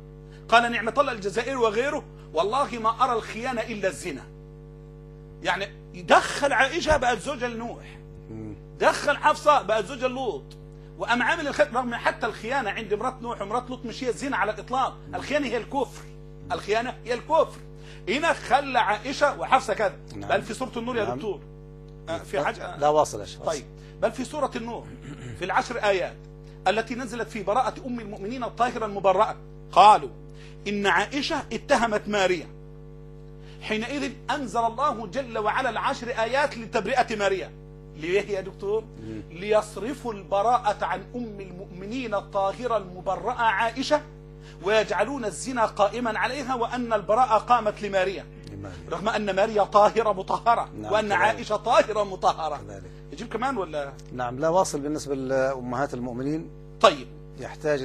قال نعمة الله الجزائري وغيره والله ما أرى الخيانة إلا الزنا. يعني دخل عائشة بقت زوجة لنوح، دخل حفصة بقت زوجة لوط، وأم عامل رغم حتى الخيانة عند امرأة نوح وامرأة لوط مش هي الزنا على الإطلاق، الخيانة هي الكفر، الخيانة هي الكفر. هنا خلى عائشة وحفصة كذا. بل في سورة النور يا دكتور في حاجة لا واصل يا شيخ. طيب بل في سورة النور في ال10 آيات التي نزلت في براءة أم المؤمنين الطاهرة المبرأة قالوا إن عائشة اتهمت ماريا، حينئذ أنزل الله جل وعلا ال10 آيات لتبرئة ماريا. ليه يا دكتور؟ ليصرفوا البراءة عن أم المؤمنين الطاهرة المبرأة عائشة ويجعلون الزنا قائما عليها وأن البراءة قامت لماريا، رغم أن ماريا طاهرة مطهرة. نعم. وأن عائشة طاهرة مطهرة. يجيب كمان ولا؟ نعم لا واصل. بالنسبة لأمهات المؤمنين طيب يحتاج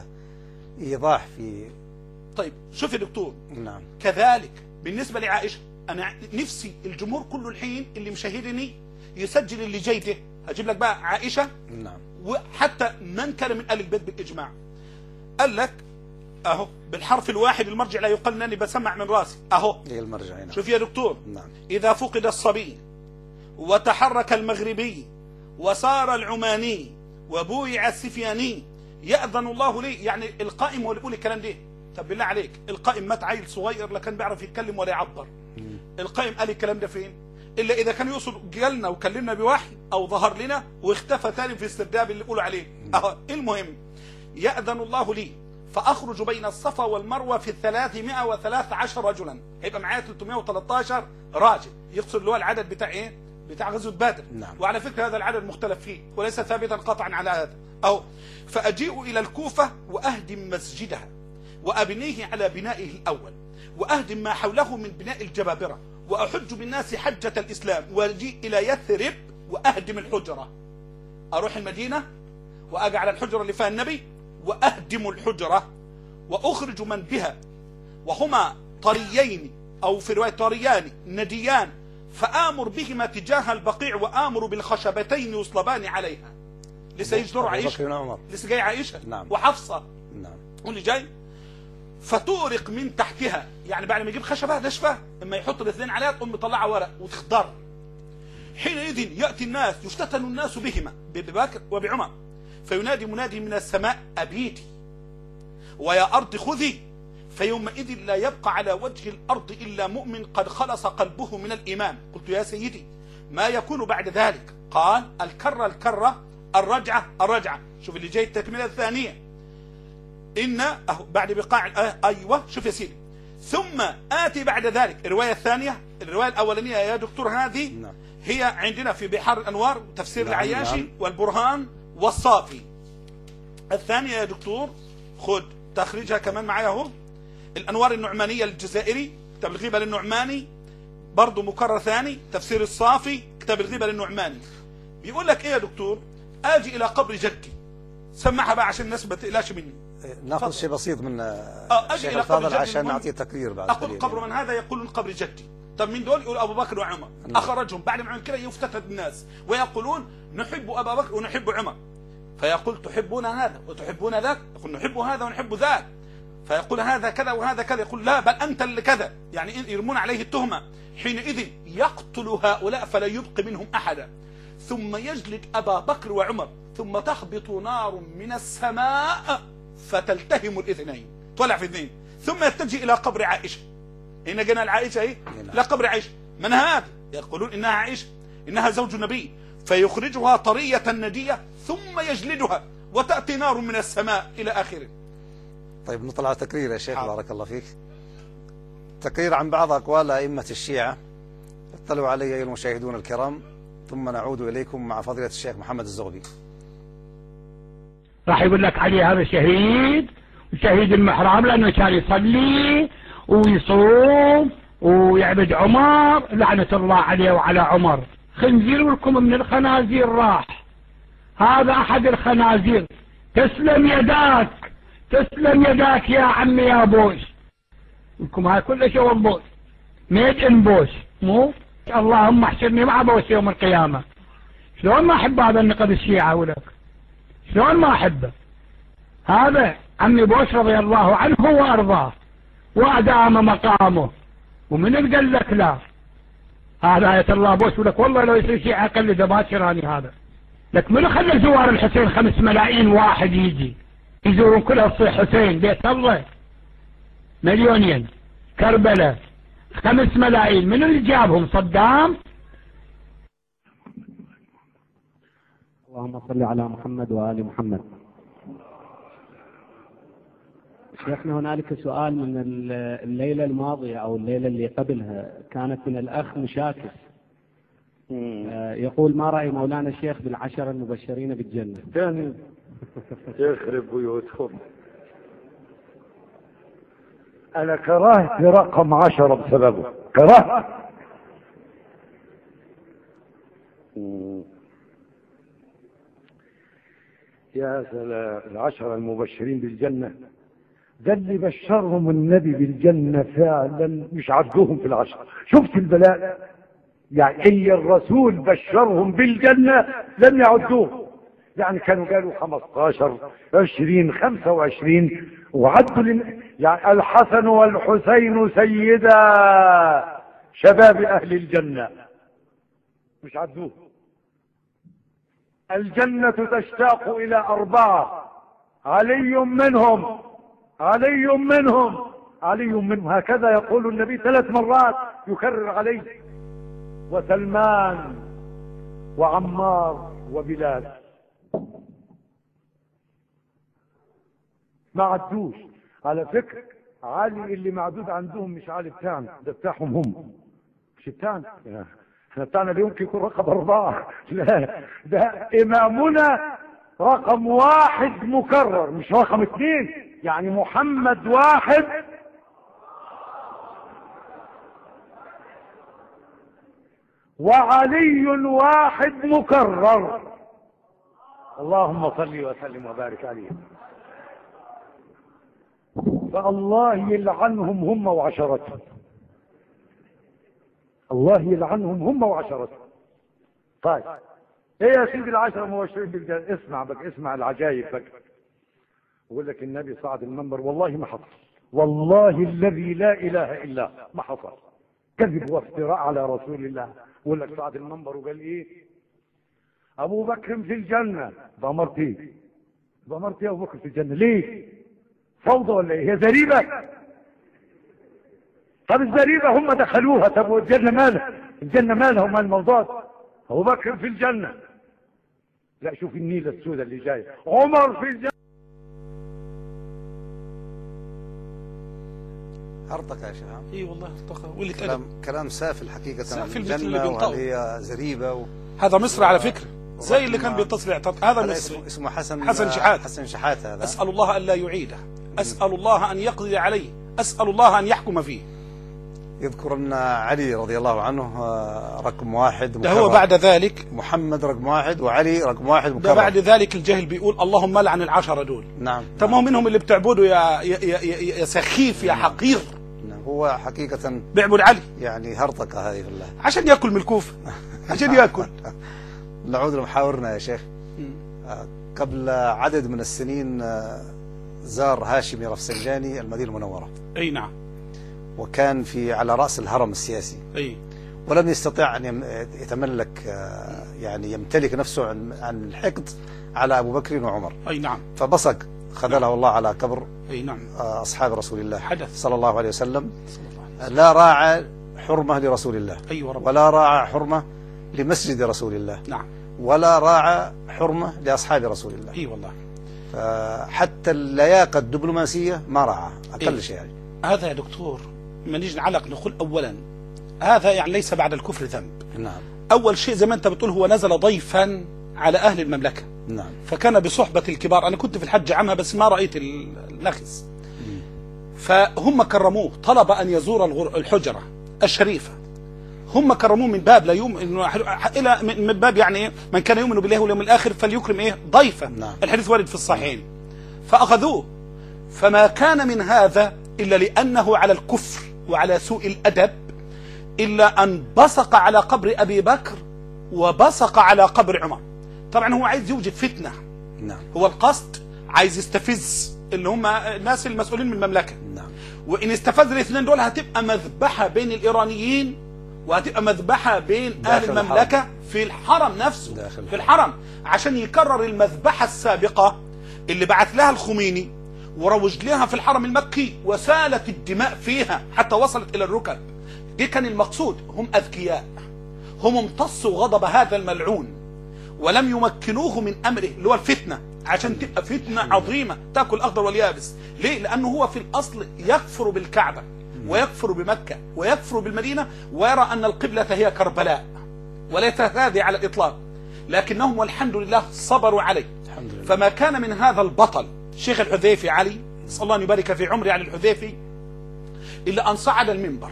إيضاح في. طيب شوف يا دكتور. نعم. كذلك بالنسبة لعائشة أنا نفسي الجمهور كله الحين اللي مشاهدني يسجل اللي جيده. هجيب لك بقى عائشة. نعم. وحتى من كان من آل البيت بالإجماع قال لك اهو بالحرف الواحد المرجع لا يقال انني بسمع من راسي اهو. ايه المرجع هنا؟ شوف يا دكتور. نعم. اذا فقد الصبي وتحرك المغربي وصار العماني وبويع السفياني يأذن الله لي. يعني القائم هو اللي بيقول الكلام ده. طب بالله عليك القائم مات عيل صغير لا كان بيعرف يتكلم ولا يعبر. القائم قال الكلام ده فين؟ الا اذا كان يقصد جالنا وكلمنا بوحي او ظهر لنا واختفى تاني في السرداب اللي بيقولوا عليه. اهو المهم يأذن الله لي فأخرج بين الصفا والمروة في 313 رجلا. هيبقى معايا 313 راجل. يقصد اللي هو العدد بتاع ايه؟ بتاع غزوة بدر. نعم. وعلى فكرة هذا العدد مختلف فيه وليس ثابتا قطعا على هذا. أو فأجيء إلى الكوفة وأهدم مسجدها وأبنيه على بنائه الأول وأهدم ما حوله من بناء الجبابرة وأحج بالناس حجة الإسلام وأجيء إلى يثرب وأهدم الحجرة. أروح المدينة وأجي على الحجرة اللي فيها النبي وأهدم الحجرة وأخرج من بها وهما طريين أو في رواية طريان نديان فآمر بهما تجاه البقيع وآمر بالخشبتين يصلبان عليها. لسه يجدر عائشة. لسه جاي عائشة. نعم. وحفصة. نعم. واللي جاي فتورق من تحتها. يعني بعد ما يجيب خشبة نشفة اما يحط الاثنين عليها تقوم مطلعها ورق وتخضر. حينئذ يأتي الناس يفتتن الناس بهما بأبي بكر وبعمر فينادي منادي من السماء أبيتي ويا أرض خذي فيومئذ لا يبقى على وجه الأرض إلا مؤمن قد خلص قلبه من الإيمان. قلت يا سيدي ما يكون بعد ذلك؟ قال الكرة الرجعة الرجعة. شوف اللي جاي التكملة الثانية إن بعد بقاع أيوة شوف يا سيدي ثم آتي بعد ذلك. الرواية الثانية الرواية الأولانية يا دكتور هذه هي عندنا في بحار الأنوار تفسير العياشي والبرهان والصافي. الثانية يا دكتور خد تخريجها كمان معايا اهو الأنوار النعمانية الجزائري كتاب الغيبة للنعماني برضو مكرر ثاني تفسير الصافي كتاب الغيبة للنعماني. بيقول لك ايه يا دكتور؟ اجي الى قبر جدي. سمعها بقى عشان الناس ما تقلقش مني. ناخذ شيء بسيط من اجي الى قبر جدي عشان نعطي تقرير بعد. اقول قبر من هذا يقولون قبر جدي. طب من دول؟ يقول ابو بكر وعمر. اخرجهم بعد ما كده يفتتن الناس ويقولون نحب ابا بكر ونحب عمر. فيقول تحبون هذا وتحبون ذاك؟ يقول نحب هذا ونحب ذاك. فيقول هذا كذا وهذا كذا. يقول لا بل انت اللي كذا. يعني يرمون عليه التهمه. حينئذ يقتل هؤلاء فلا يبقي منهم احدا ثم يجلد ابا بكر وعمر ثم تهبط نار من السماء فتلتهم الاثنين تولع في اثنين ثم يتجه الى قبر عائشه. هنا جينا العائشه ايه؟ الى قبر عائشه. من هذا؟ يقولون انها عائشه انها زوج النبي. فيخرجها طريه نديه ثم يجلدها وتاتي نار من السماء الى اخره. طيب نطلع تقرير يا شيخ بارك الله فيك. تقرير عن بعض اقوال ائمه الشيعه اطلعوا علي ايها المشاهدون الكرام ثم نعود اليكم مع فضيله الشيخ محمد الزغبي. راح يقول لك علي هذا شهيد وشهيد المحراب لانه كان يصلي ويصوم ويعبد عمر لعنه الله عليه وعلى عمر. خنزير ولكم من الخنازير راح. هذا احد الخنازير. تسلم يداك تسلم يداك يا عمي يا بوش. لكم هاي كل شيء والبوش ميد ان بوش مو اللهم احشرني مع بوش يوم القيامة. شلون ما احب هذا النقد الشيعة ولك شلون ما احبه. هذا عمي بوش رضي الله عنه وارضاه وادام مقامه، ومن اللي قال لك لا؟ هذا آية الله بوش يقول لك والله لو يصير شيء اقل دباشراني هذا. لك منو خلى زوار الحسين 5 ملايين واحد يجي يزورون كلها تصيح حسين بيت الله؟ مليونين. كربلاء 5 ملايين من اللي جابهم؟ صدام. اللهم صل على محمد وآل محمد. شيخنا هنالك سؤال من الليلة الماضية أو الليلة اللي قبلها، كانت من الأخ مشاكس. يقول ما رأي مولانا الشيخ بالعشرة المبشرين بالجنة؟ ثاني يخرب بيوتهم. أنا كرهت رقم 10 بسببه، كرهت. يا سلام، 10 المبشرين بالجنة ده اللي بشرهم النبي بالجنة فعلا، مش عدوهم في 10. شفت البلاء؟ يعني اللي الرسول بشرهم بالجنة لم يعدوه، يعني كانوا قالوا 15 20 25 وعدوا يعني الحسن والحسين سيدا شباب أهل الجنة، مش عدوه. الجنة تشتاق إلى 4، علي منهم، علي منهم، علي منهم، هكذا يقول النبي 3 مرات يكرر علي، وسلمان وعمار وبلال. ما عدوش. على فكرة علي اللي معدود عندهم مش علي بتاعنا، ده بتاعهم هم، مش بتاعنا. احنا بتاعنا اللي يمكن يكون رقم 4. لا، ده إمامنا رقم 1 مكرر مش رقم 2، يعني محمد 1 وعلي 1 مكرر. اللهم صل وسلم وبارك عليه. فالله يلعنهم هم وعشرتهم، الله يلعنهم هم وعشرتهم. طيب ايه يا سيدي 10 المبشرين بالجنة؟ اسمع بك، اسمع العجائب بك. يقول لك النبي صعد المنبر، والله ما حصل، والله الذي لا اله الا ما حصل، كذب وافتراء على رسول الله. يقول لك صعد المنبر وقال ايه؟ ابو بكر في الجنة. ضمرت ايه؟ ضمرت ايه ابو بكر في الجنة؟ ليه؟ فوضى ولا ايه؟ هي زريبة؟ طب الزريبة هم دخلوها، طب والجنة مالها؟ الجنة مالها ومال الموضوع؟ ابو بكر في الجنة. لا شوف النيلة السوداء اللي جاية، عمر في الجنة. هرطقة يا شيخ. اي والله هرطقة واللي كلام سافل حقيقة. سافل الجنة وهي زريبة هذا مصر على فكرة، زي اللي كان بيتصل يعترض. هذا مصري اسمه حسن شحات. حسن شحات هذا. أسأل الله أن لا يعيده، أسأل الله أن يقضي عليه، أسأل الله أن يحكم فيه. يذكر أن علي رضي الله عنه رقم 1 ده هو بعد ذلك محمد رقم 1 وعلي رقم 1 مكرر. ده بعد ذلك الجهل بيقول اللهم لعن ال10 دول. نعم. طب ما هو منهم اللي بتعبده يا سخيف يا حقير. نعم. هو حقيقة بيعبد علي، يعني هرطقة هذه بالله، عشان يأكل من الكوفة، عشان يأكل. نعود لمحاورنا يا شيخ. قبل عدد من السنين زار هاشمي رفسنجاني المدينة المنورة. أي نعم. وكان على رأس الهرم السياسي. أي. ولم يستطع أن يتملك، يعني يمتلك نفسه عن الحقد على أبو بكر وعمر. أي نعم. فبصق خذله نعم. الله على قبر أي نعم. أصحاب رسول الله حدث صلى الله عليه وسلم. لا راعى حرمة لرسول الله. أيوة رب. ولا راعى حرمة لمسجد رسول الله. نعم. ولا راعى حرمة لأصحاب رسول الله. أي والله. فحتى اللياقة الدبلوماسية ما راعى أقل شيء يعني. هذا يا دكتور ما نيجي نعلق نقول أولا هذا يعني ليس بعد الكفر ذنب. نعم. أول شيء زي ما أنت بتقول هو نزل ضيفا على أهل المملكة. نعم. فكان بصحبة الكبار. أنا كنت في الحج عامها بس ما رأيت النخس. فهم كرموه، طلب أن يزور الحجرة الشريفة. هم كرموه من باب لا يؤمن إلى من باب يعني من كان يؤمن بالله واليوم الآخر فليكرم ضيفا. نعم. الحديث وارد في الصحيحين. فأخذوه، فما كان من هذا إلا لأنه على الكفر وعلى سوء الأدب، إلا أن بصق على قبر أبي بكر وبصق على قبر عمر. طبعا هو عايز يوجد فتنة. نعم. هو القصد عايز يستفز اللي هم الناس المسؤولين من المملكة. نعم. وإن استفز الاثنين دول هتبقى مذبحة بين الإيرانيين وهتبقى مذبحة بين أهل المملكة في الحرم نفسه، في الحرم، عشان يكرر المذبحة السابقة اللي بعث لها الخميني وروج لها في الحرم المكي وسالت الدماء فيها حتى وصلت إلى الركب. دي كان المقصود. هم أذكياء، هم امتصوا غضب هذا الملعون ولم يمكنوه من أمره اللي هو الفتنة، عشان تبقى فتنة عظيمة تأكل الأخضر واليابس. ليه؟ لأنه هو في الأصل يكفر بالكعبة ويكفر بمكة ويكفر بالمدينة ويرى أن القبلة هي كربلاء وليس هذه على الإطلاق، لكنهم والحمد لله صبروا عليه. فما كان من هذا البطل شيخ الحذيفي علي صلى الله أن يبارك في عمري علي الحذيفي إلا أن صعد المنبر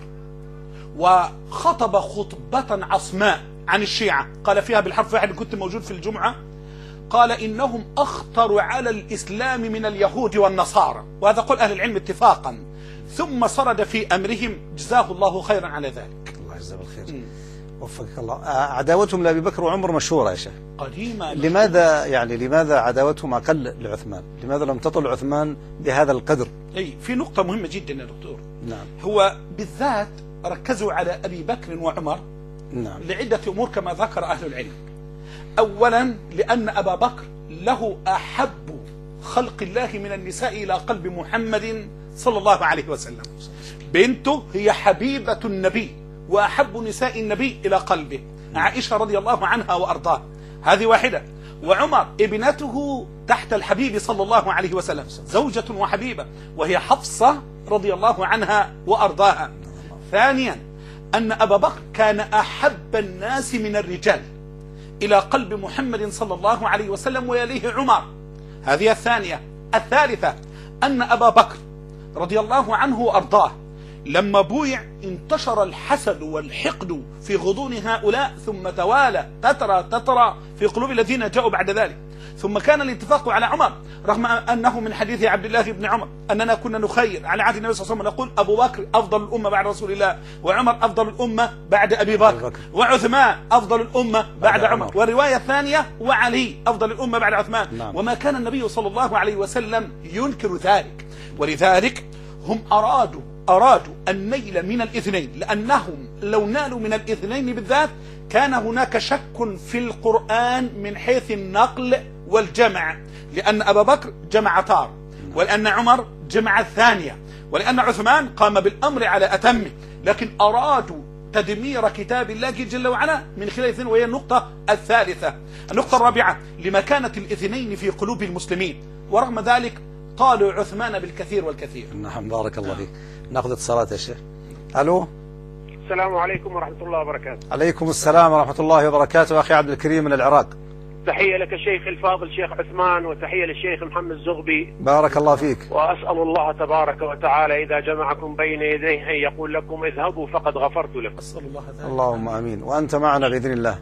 وخطب خطبة عصماء عن الشيعة، قال فيها بالحرف واحد، كنت موجود في الجمعة، قال إنهم أخطر على الإسلام من اليهود والنصارى، وهذا قول أهل العلم اتفاقا. ثم سرد في أمرهم جزاه الله خيرا على ذلك. الله يجزاه الخير. وفقك الله. عداوتهم لأبي بكر وعمر مشهورة يا شيخ، قديمة. لماذا عداوتهم أقل لعثمان؟ لماذا لم تطل عثمان بهذا القدر؟ في نقطة مهمة جدا يا دكتور. نعم. هو بالذات ركزوا على أبي بكر وعمر. نعم. لعدة أمور كما ذكر أهل العلم. أولا لأن أبا بكر له أحب خلق الله من النساء إلى قلب محمد صلى الله عليه وسلم. بنته هي حبيبة النبي وأحب نساء النبي إلى قلبه، عائشة رضي الله عنها وأرضاها، هذه واحدة. وعمر ابنته تحت الحبيب صلى الله عليه وسلم، زوجة وحبيبة، وهي حفصة رضي الله عنها وأرضاها. ثانيا أن أبا بكر كان أحب الناس من الرجال إلى قلب محمد صلى الله عليه وسلم ويليه عمر، هذه الثانية. الثالثة أن أبا بكر رضي الله عنه وأرضاه لما بويع انتشر الحسد والحقد في غضون هؤلاء، ثم توالى تترى في قلوب الذين جاءوا بعد ذلك. ثم كان الاتفاق على عمر، رغم أنه من حديث عبد الله بن عمر أننا كنا نخير على عهد النبي صلى الله عليه وسلم، نقول أبو بكر أفضل الأمة بعد رسول الله، وعمر أفضل الأمة بعد أبي بكر، وعثمان أفضل الأمة بعد عمر، والرواية الثانية وعلي أفضل الأمة بعد عثمان. نعم. وما كان النبي صلى الله عليه وسلم ينكر ذلك. ولذلك هم أرادوا النيل من الاثنين، لأنهم لو نالوا من الاثنين بالذات كان هناك شك في القرآن من حيث النقل والجمع، لأن أبا بكر جمع تار، ولأن عمر جمع الثانية، ولأن عثمان قام بالأمر على أتمه. لكن أرادوا تدمير كتاب الله جل وعلا من خلال الاثنين، وهي النقطة الثالثة. النقطة الرابعة لمكانة الاثنين في قلوب المسلمين، ورغم ذلك طالوا عثمان بالكثير والكثير. نعم. بارك الله فيك. ناخذ اتصالات يا شيخ. الو. السلام عليكم ورحمة الله وبركاته. عليكم السلام ورحمة الله وبركاته. أخي عبد الكريم من العراق. تحية لك الشيخ الفاضل شيخ عثمان، وتحية للشيخ محمد الزغبي. بارك الله فيك. وأسأل الله تبارك وتعالى إذا جمعكم بين يديه أن يقول لكم اذهبوا فقد غفرت لكم. أسأل الله ذلك. اللهم آمين. وأنت معنا بإذن الله.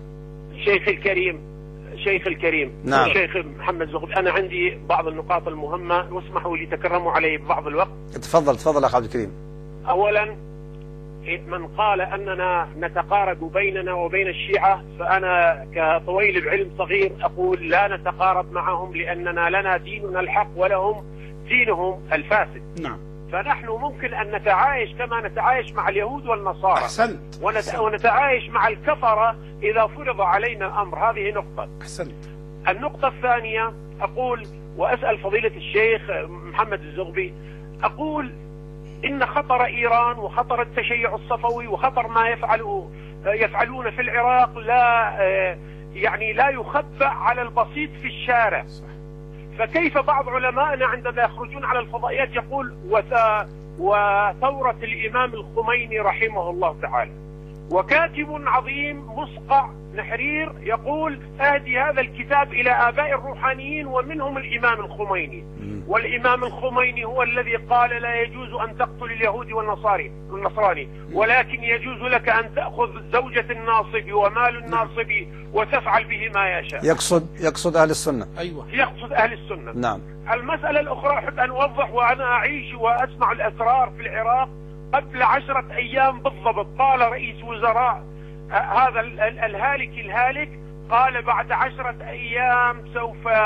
شيخ الكريم. نعم. الشيخ محمد الزغبي، أنا عندي بعض النقاط المهمة واسمحوا لي تكرموا علي ببعض الوقت. تفضل أخي عبد الكريم. أولا من قال أننا نتقارب بيننا وبين الشيعة، فأنا كطويل بعلم صغير أقول لا نتقارب معهم، لأننا لنا ديننا الحق ولهم دينهم الفاسد. نعم. فنحن ممكن أن نتعايش كما نتعايش مع اليهود والنصارى. أحسنت. ونتعايش مع الكفرة إذا فرض علينا الأمر. هذه نقطة. أحسنت. النقطة الثانية أقول وأسأل فضيلة الشيخ محمد الزغبي، أقول إن خطر إيران وخطر التشيع الصفوي وخطر ما يفعلون في العراق لا يخبأ على البسيط في الشارع. فكيف بعض علمائنا عندما يخرجون على الفضائيات يقول وثورة الإمام الخميني رحمه الله تعالى، وكاتب عظيم مصقع نحرير يقول أهدي هذا الكتاب إلى آباء الروحانيين ومنهم الإمام الخميني، والإمام الخميني هو الذي قال لا يجوز أن تقتل اليهود والنصراني، ولكن يجوز لك أن تأخذ زوجة الناصب ومال الناصب وتفعل به ما يشاء. يقصد أهل السنة. أيوة. يقصد أهل السنة. نعم. المسألة الأخرى أحب أن أوضح، وأنا أعيش وأسمع الأسرار في العراق. قبل 10 أيام بالضبط قال رئيس وزراء هذا الهالك قال بعد 10 أيام سوف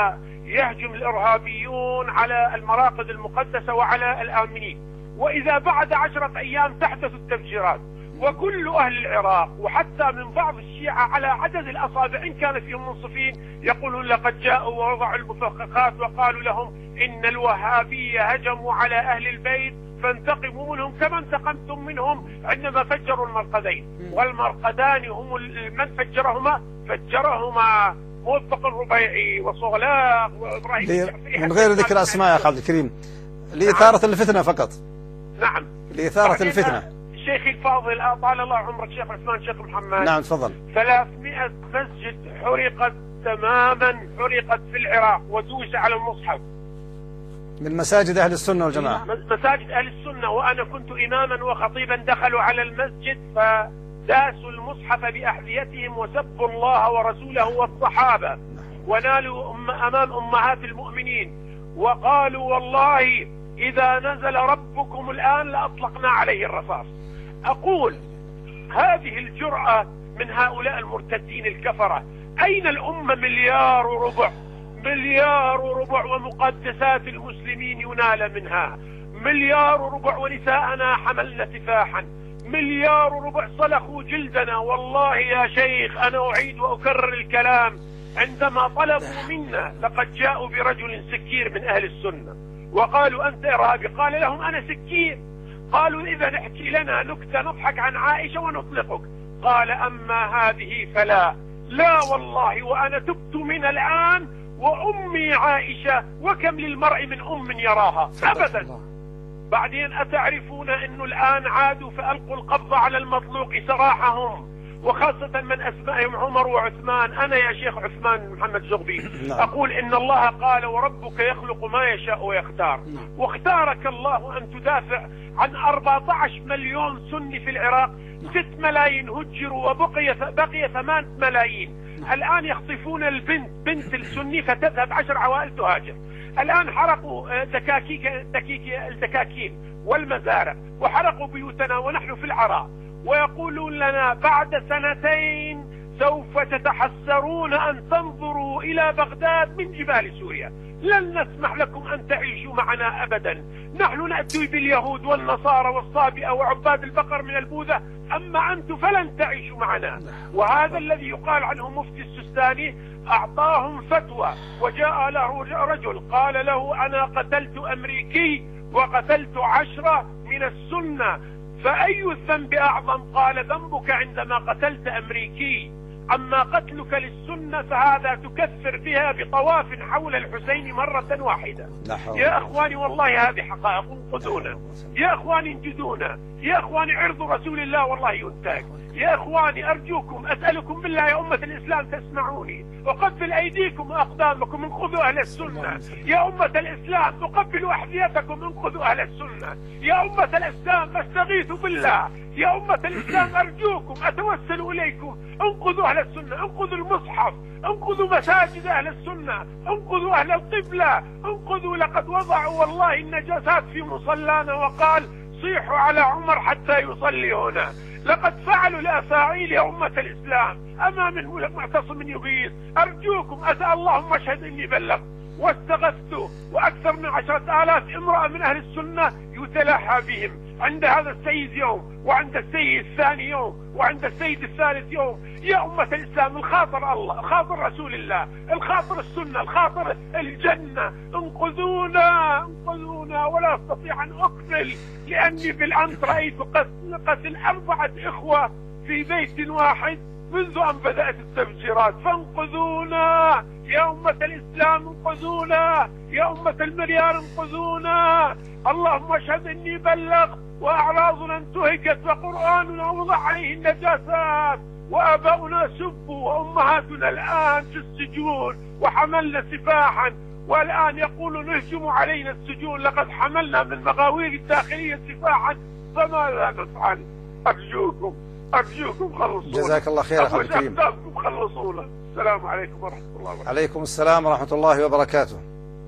يهجم الإرهابيون على المراقد المقدسة وعلى الآمنين، وإذا بعد 10 أيام تحدث التفجيرات، وكل أهل العراق وحتى من بعض الشيعة على عدد الأصابع إن كان فيهم منصفين يقولون لقد جاءوا ووضعوا المفخخات وقالوا لهم إن الوهابية هجموا على أهل البيت فانتقموا منهم كما انتقمتم منهم عندما فجروا المرقدين، والمرقدان هم من فجرهما موفق الربيعي وصغلاق وإبراهيم الشافعي من غير ذكر أسماء يا أخي عبد الكريم، لإثارة الفتنة فقط. نعم، لإثارة الفتنة. شيخي الفاضل أطال الله عمرك شيخ عثمان شيخ محمد. نعم تفضل. 300 مسجد حرقت تماما، حرقت في العراق ودوس على المصحف من مساجد أهل السنة والجماعة. مساجد أهل السنة، وأنا كنت إماما وخطيبا، دخلوا على المسجد فداسوا المصحف بأحذيتهم وسبوا الله ورسوله والصحابة ونالوا أمام أمهات المؤمنين وقالوا والله إذا نزل ربكم الآن لأطلقنا عليه الرصاص. أقول هذه الجرأة من هؤلاء المرتدين الكفرة. أين الأمة؟ مليار وربع ومقدسات المسلمين ينال منها 1.25 مليار ونساءنا حملن سفاحا 1.25 مليار صلخوا جلدنا. والله يا شيخ أنا أعيد وأكرر الكلام، عندما طلبوا منا لقد جاءوا برجل سكير من أهل السنة وقالوا أنت إرهابي، قال لهم أنا سكير. قالوا إذا احكي لنا نكتة نضحك عن عائشة ونطلقك. قال أما هذه فلا، لا والله وأنا تبت من الآن وأمي عائشة وكم للمرء من أم يراها أبدا. بعدين أتعرفون أنه الآن عادوا فألقوا القبض على المطلوق سراحهم، وخاصة من أسمائهم عمر وعثمان. أنا يا شيخ عثمان محمد زغبي أقول إن الله قال وربك يخلق ما يشاء ويختار، واختارك الله أن تدافع عن 14 مليون سني في العراق، 6 ملايين هجروا وبقي 8 ملايين. الآن يخطفون بنت السني فتذهب 10 عوائل تهاجر. الآن حرقوا الدكاكين والمزارع وحرقوا بيوتنا ونحن في العراء، ويقولون لنا بعد 2 سوف تتحسرون أن تنظروا إلى بغداد من جبال سوريا، لن نسمح لكم أن تعيشوا معنا أبدا. نحن نأتي باليهود والنصارى والصابئة وعباد البقر من البوذا، أما أنتم فلن تعيشوا معنا. وهذا الذي يقال عنه مفتي السستاني أعطاهم فتوى، وجاء له رجل قال له أنا قتلت أمريكي وقتلت 10 من السنة، فأي الذنب أعظم؟ قال ذنبك عندما قتلت أمريكي، أما قتلك للسنة فهذا تكثر بها بطواف حول الحسين مرة واحدة. يا أخواني والله هذه حقائق، انقذونا يا أخواني، انجدونا يا أخواني، عرض رسول الله والله ينتهك. يا أخواني أرجوكم أسألكم بالله يا أمة الإسلام تسمعوني، أقبل أيديكم وأقدامكم، انقذوا أهل السنة. يا أمة الإسلام أقبل أحذيتكم، انقذوا أهل السنة. يا أمة الإسلام أستغيث بالله، يا أمة الإسلام أرجوكم أتوسل إليكم، انقذوا أهل السنة، انقذوا المصحف، انقذوا مساجد أهل السنة، انقذوا أهل القبلة، انقذوا. لقد وضعوا والله النجاسات في مصلانا وقال صيحوا على عمر حتى يصلي هنا. لقد فعلوا الأفاعيل يا أمة الإسلام، أما من معتصم يغيث. أرجوكم اللهم اشهد إني بلغت واستغثت، وأكثر من 10,000 امرأة من أهل السنة يتلاحى بهم عند هذا السيد يوم، وعند السيد الثاني يوم، وعند السيد الثالث يوم. يا أمة الإسلام الخاطر الله، الخاطر رسول الله، الخاطر السنة، الخاطر الجنة، انقذونا انقذونا. ولا أستطيع أن أكمل لأني بالأمس رأيت قتل 4 إخوة في بيت واحد منذ أن بدأت التفجيرات، فانقذونا يا أمة الإسلام، انقذونا يا أمة المليار، انقذونا. اللهم اشهد إني بلغت وأعراضنا انتهكت وقرآننا وضع عليه النجاسات، وآباؤنا سبوا، وأمهاتنا الآن في السجون وحملنا سفاحا، والآن يقولون نهجم علينا السجون، لقد حملنا من مغاوير الداخلية سفاحا، فماذا نفعل؟ أرجوكم خلصونا. جزاك الله خير أخي الكريم. خلصونا. السلام عليكم ورحمة الله وبركاته. عليكم السلام ورحمة الله وبركاته.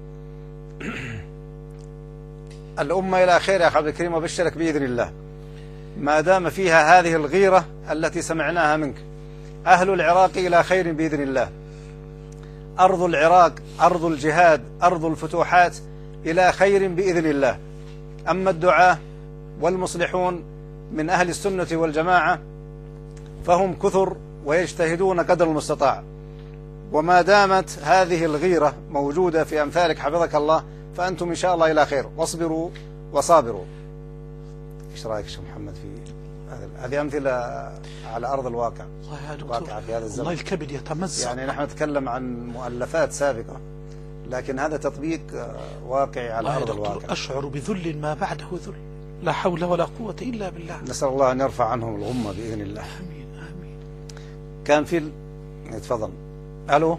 الأمة إلى خير يا أخي عبد الكريم، وبشرك بإذن الله ما دام فيها هذه الغيرة التي سمعناها منك. أهل العراق إلى خير بإذن الله. أرض العراق أرض الجهاد أرض الفتوحات إلى خير بإذن الله. أما الدعاة والمصلحون من أهل السنة والجماعة فهم كثر ويجتهدون قدر المستطاع، وما دامت هذه الغيرة موجودة في أمثالك حفظك الله فأنتم إن شاء الله إلى خير، واصبروا وصابروا. إيش رأيك شيخ محمد في هذه أمثلة على أرض الواقع؟ والله يا دكتور، واقع في هذا الزمن. والله الكبد يتمزق. يعني نحن نتكلم عن مؤلفات سابقة، لكن هذا تطبيق واقعي على أرض الواقع. أشعر بذل ما بعده ذل، لا حول ولا قوة إلا بالله. نسأل الله أن يرفع عنهم الغمة بإذن الله. آمين آمين. كان في تفضل. ألو.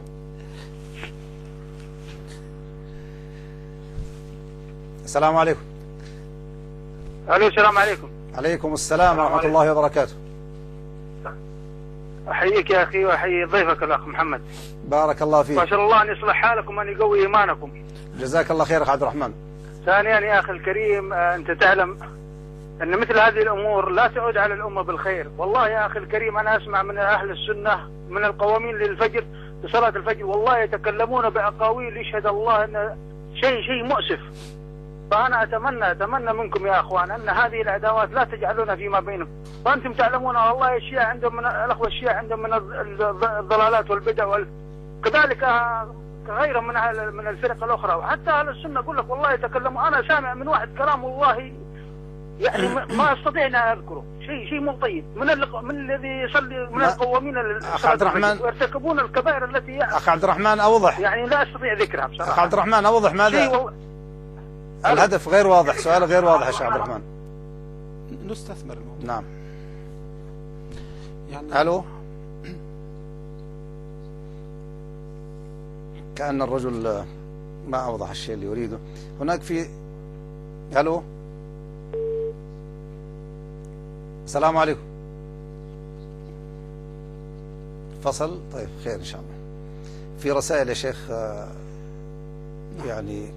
السلام عليكم. الو السلام عليكم. عليكم السلام ورحمة الله وبركاته. احييك يا اخي واحيي ضيفك الاخ محمد. بارك الله فيك. ما شاء الله ان يصلح حالكم وان يقوي ايمانكم. جزاك الله خير اخ عبد الرحمن. ثانيا يا اخي الكريم، انت تعلم ان مثل هذه الامور لا تعود على الامه بالخير. والله يا اخي الكريم انا اسمع من اهل السنه من القوامين للفجر لصلاه الفجر والله يتكلمون باقاويل يشهد الله ان شيء مؤسف. فأنا أتمنى منكم يا أخوان أن هذه العداوات لا تجعلونا فيما بينهم. وأنتم تعلمون والله الشيعة عندهم من الأخوة الشيعة عندهم من الضلالات والبدع كذلك غيرهم من الفرق الأخرى، وحتى أهل السنة أقول لك والله يتكلموا. أنا سامع من واحد كلام والله يعني ما أستطيع أن أذكره، شيء مو طيب من الذي يصلي من القوامين أخ عبد الرحمن ويرتكبون الكبائر التي أخ عبد الرحمن أوضح، يعني لا أستطيع ذكرها بصراحة. أخ عبد الرحمن أوضح ماذا؟ الهدف غير واضح، سؤال غير واضح يا شيخ عبد الرحمن. نستثمر الموضوع. نعم. يعني ألو. كأن الرجل ما أوضح الشيء اللي يريده. هناك في ألو. السلام عليكم. فصل. طيب خير إن شاء الله. في رسائل يا شيخ، يعني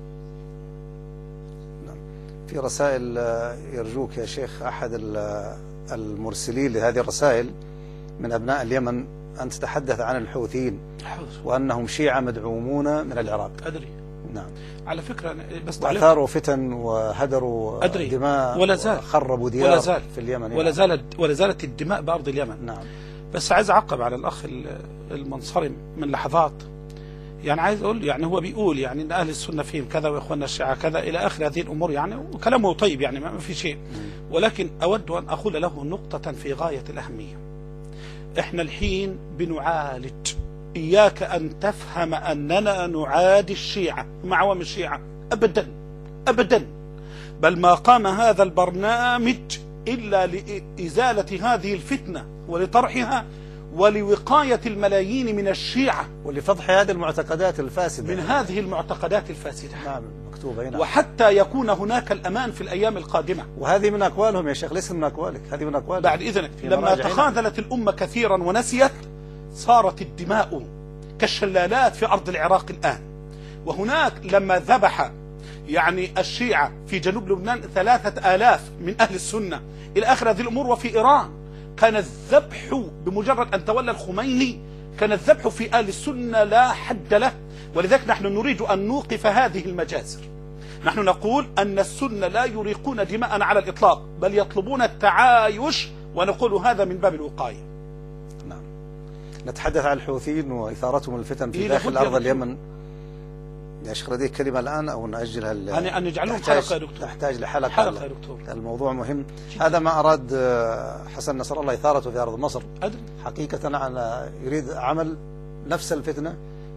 في رسائل يرجوك يا شيخ أحد المرسلين لهذه الرسائل من أبناء اليمن أن تتحدث عن الحوثيين وأنهم شيعة مدعومون من العراق. أدري. نعم. على فكرة بس وأثاروا فتن وهدروا دماء ولا زال وخربوا ديار في اليمن ولا زالت الدماء بأرض اليمن. نعم. بس عايز أعقب على الأخ المنصرم من لحظات. يعني عايز أقول يعني هو بيقول يعني إن أهل السنة فيهم كذا وإخواننا الشيعة كذا إلى آخر هذه الأمور، يعني وكلامه طيب يعني ما في شيء، ولكن أود أن أقول له نقطة في غاية الأهمية. إحنا الحين بنعالج، إياك أن تفهم أننا نعادي الشيعة مع عوام الشيعة أبدا أبدا، بل ما قام هذا البرنامج إلا لإزالة هذه الفتنة ولطرحها ولوقاية الملايين من الشيعة ولفضح هذه المعتقدات الفاسدة، من هذه المعتقدات الفاسدة. نعم مكتوبة هنا. وحتى يكون هناك الأمان في الأيام القادمة. وهذه من أقوالهم يا شيخ، ليس من أقوالك، هذه من أقوالهم. بعد إذنك، لما تخاذلت الأمة كثيرا ونسيت صارت الدماء كالشلالات في أرض العراق الآن. وهناك لما ذبح يعني الشيعة في جنوب لبنان 3000 من أهل السنة إلى آخر هذه الأمور. وفي إيران كان الذبح بمجرد أن تولى الخميني، كان الذبح في أهل السنة لا حد له. ولذلك نحن نريد أن نوقف هذه المجازر. نحن نقول أن السنة لا يريقون دماء على الإطلاق، بل يطلبون التعايش، ونقول هذا من باب الوقاية. نعم. نتحدث عن الحوثيين وإثارتهم الفتن في داخل أرض اليمن. يا شيخ لديك كلمة الآن أو نأجلها؟ أن نجعلهم حلقة يا دكتور. تحتاج لحلقة. حلقة يا دكتور. الموضوع مهم. هذا ما أراد حسن نصر الله إثارته في أرض مصر. أدري. حقيقة على يريد عمل نفس الفتنة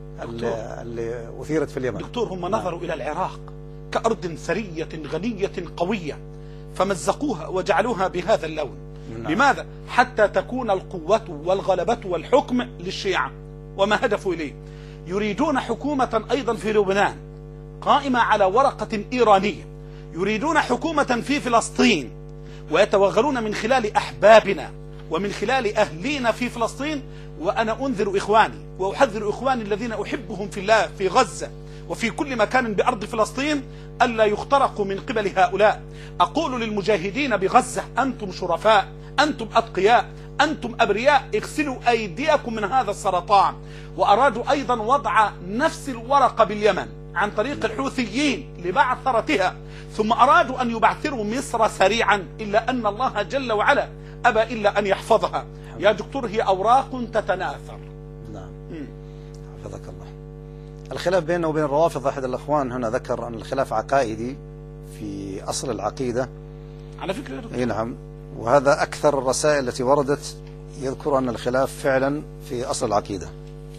اللي أثيرت في اليمن. دكتور هم نظروا إلى العراق كأرض ثرية غنية قوية فمزقوها وجعلوها بهذا اللون. لماذا؟ حتى تكون القوة والغلبة والحكم للشيعة. وما هدفوا إليه؟ يريدون حكومة أيضا في لبنان قائمة على ورقة إيرانية، يريدون حكومة في فلسطين، ويتوغلون من خلال أحبابنا ومن خلال أهلينا في فلسطين. وأنا أنذر إخواني وأحذر إخواني الذين أحبهم في الله في غزة وفي كل مكان بأرض فلسطين ألا يخترقوا من قبل هؤلاء. أقول للمجاهدين بغزة: أنتم شرفاء، أنتم أتقياء، أنتم أبرياء، اغسلوا أيديكم من هذا السرطان. وأرادوا أيضا وضع نفس الورقة باليمن عن طريق الحوثيين لبعثرتها، ثم أرادوا أن يبعثروا مصر سريعا، إلا أن الله جل وعلا أبى إلا أن يحفظها. يا دكتور هي أوراق تتناثر. نعم. حفظك الله. الخلاف بيننا وبين الروافض، أحد الأخوان هنا ذكر أن الخلاف عقائدي في أصل العقيدة. على فكرة يا دكتور. نعم، وهذا أكثر الرسائل التي وردت يذكر أن الخلاف فعلا في أصل العقيدة.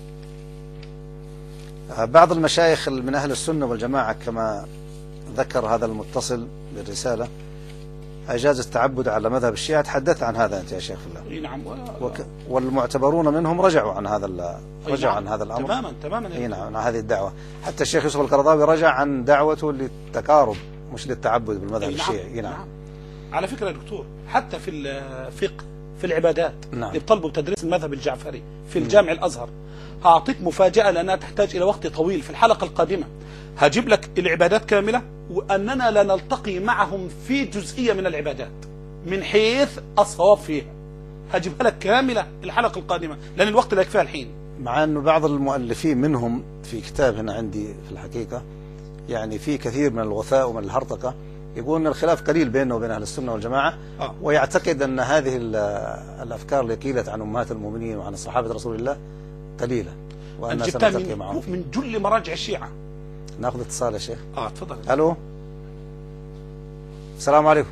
بعض المشايخ من أهل السنة والجماعة كما ذكر هذا المتصل بالرسالة أجاز التعبد على مذهب الشيعة. تحدث عن هذا أنت يا شيخ الله. نعم. والمعتبرون منهم رجعوا عن هذا عن هذا الأمر تماما. نعم، عن هذه الدعوة. حتى الشيخ يوسف القرضاوي رجع عن دعوته للتقارب مش للتعبد بالمذهب الشيعي. نعم. على فكرة يا دكتور حتى في الفقه في العبادات اللي بيطلبوا تدريس المذهب الجعفري في الجامع الأزهر، هأعطيك مفاجأة لأنها تحتاج إلى وقت طويل. في الحلقة القادمة هجيب لك العبادات كاملة، وأننا لا نلتقي معهم في جزئية من العبادات من حيث الصواب فيها. هجيبها لك كاملة الحلقة القادمة لأن الوقت لا يكفيها الحين. مع أنه بعض المؤلفين منهم في كتاب هنا عندي في الحقيقة يعني في كثير من الوثاء ومن الهرطقة، يقول أن الخلاف قليل بينه وبين أهل السنة والجماعة. ويعتقد أن هذه الأفكار اللي قيلت عن أمهات المؤمنين وعن صحابة رسول الله قليلة، وأن سنلتقي معهم من جل مراجع الشيعة. ناخذ اتصال يا شيخ. تفضل. ألو، السلام عليكم.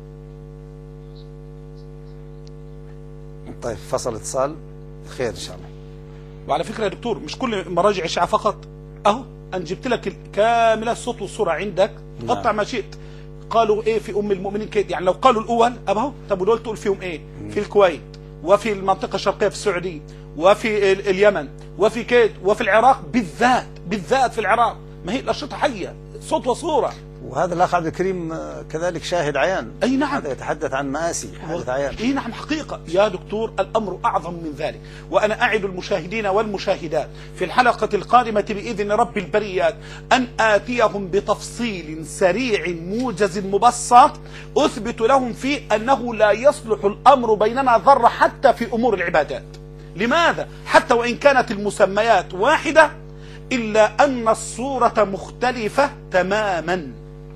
طيب فصل اتصال، خير إن شاء الله. وعلى فكرة يا دكتور مش كل مراجع الشيعة فقط، أهو أنا جبت لك كاملة الصوت والصورة عندك، قطع ما شئت. قالوا إيه في أم المؤمنين كده، يعني لو قالوا الأول أبهو، طب ودول تقول فيهم إيه؟ في الكويت وفي المنطقة الشرقية في السعودية وفي اليمن وفي كيد وفي العراق بالذات في العراق، ما هي الأشرطة حية صوت وصورة. وهذا الأخ عبد الكريم كذلك شاهد عيان. أي نعم. هذا يتحدث عن مآسي حادث عيان. أي نعم حقيقة يا دكتور الأمر أعظم من ذلك. وأنا أعد المشاهدين والمشاهدات في الحلقة القادمة بإذن رب البريات أن آتيهم بتفصيل سريع موجز مبسط أثبت لهم فيه أنه لا يصلح الأمر بيننا ذرة حتى في أمور العبادات. لماذا؟ حتى وإن كانت المسميات واحدة إلا أن الصورة مختلفة تماما.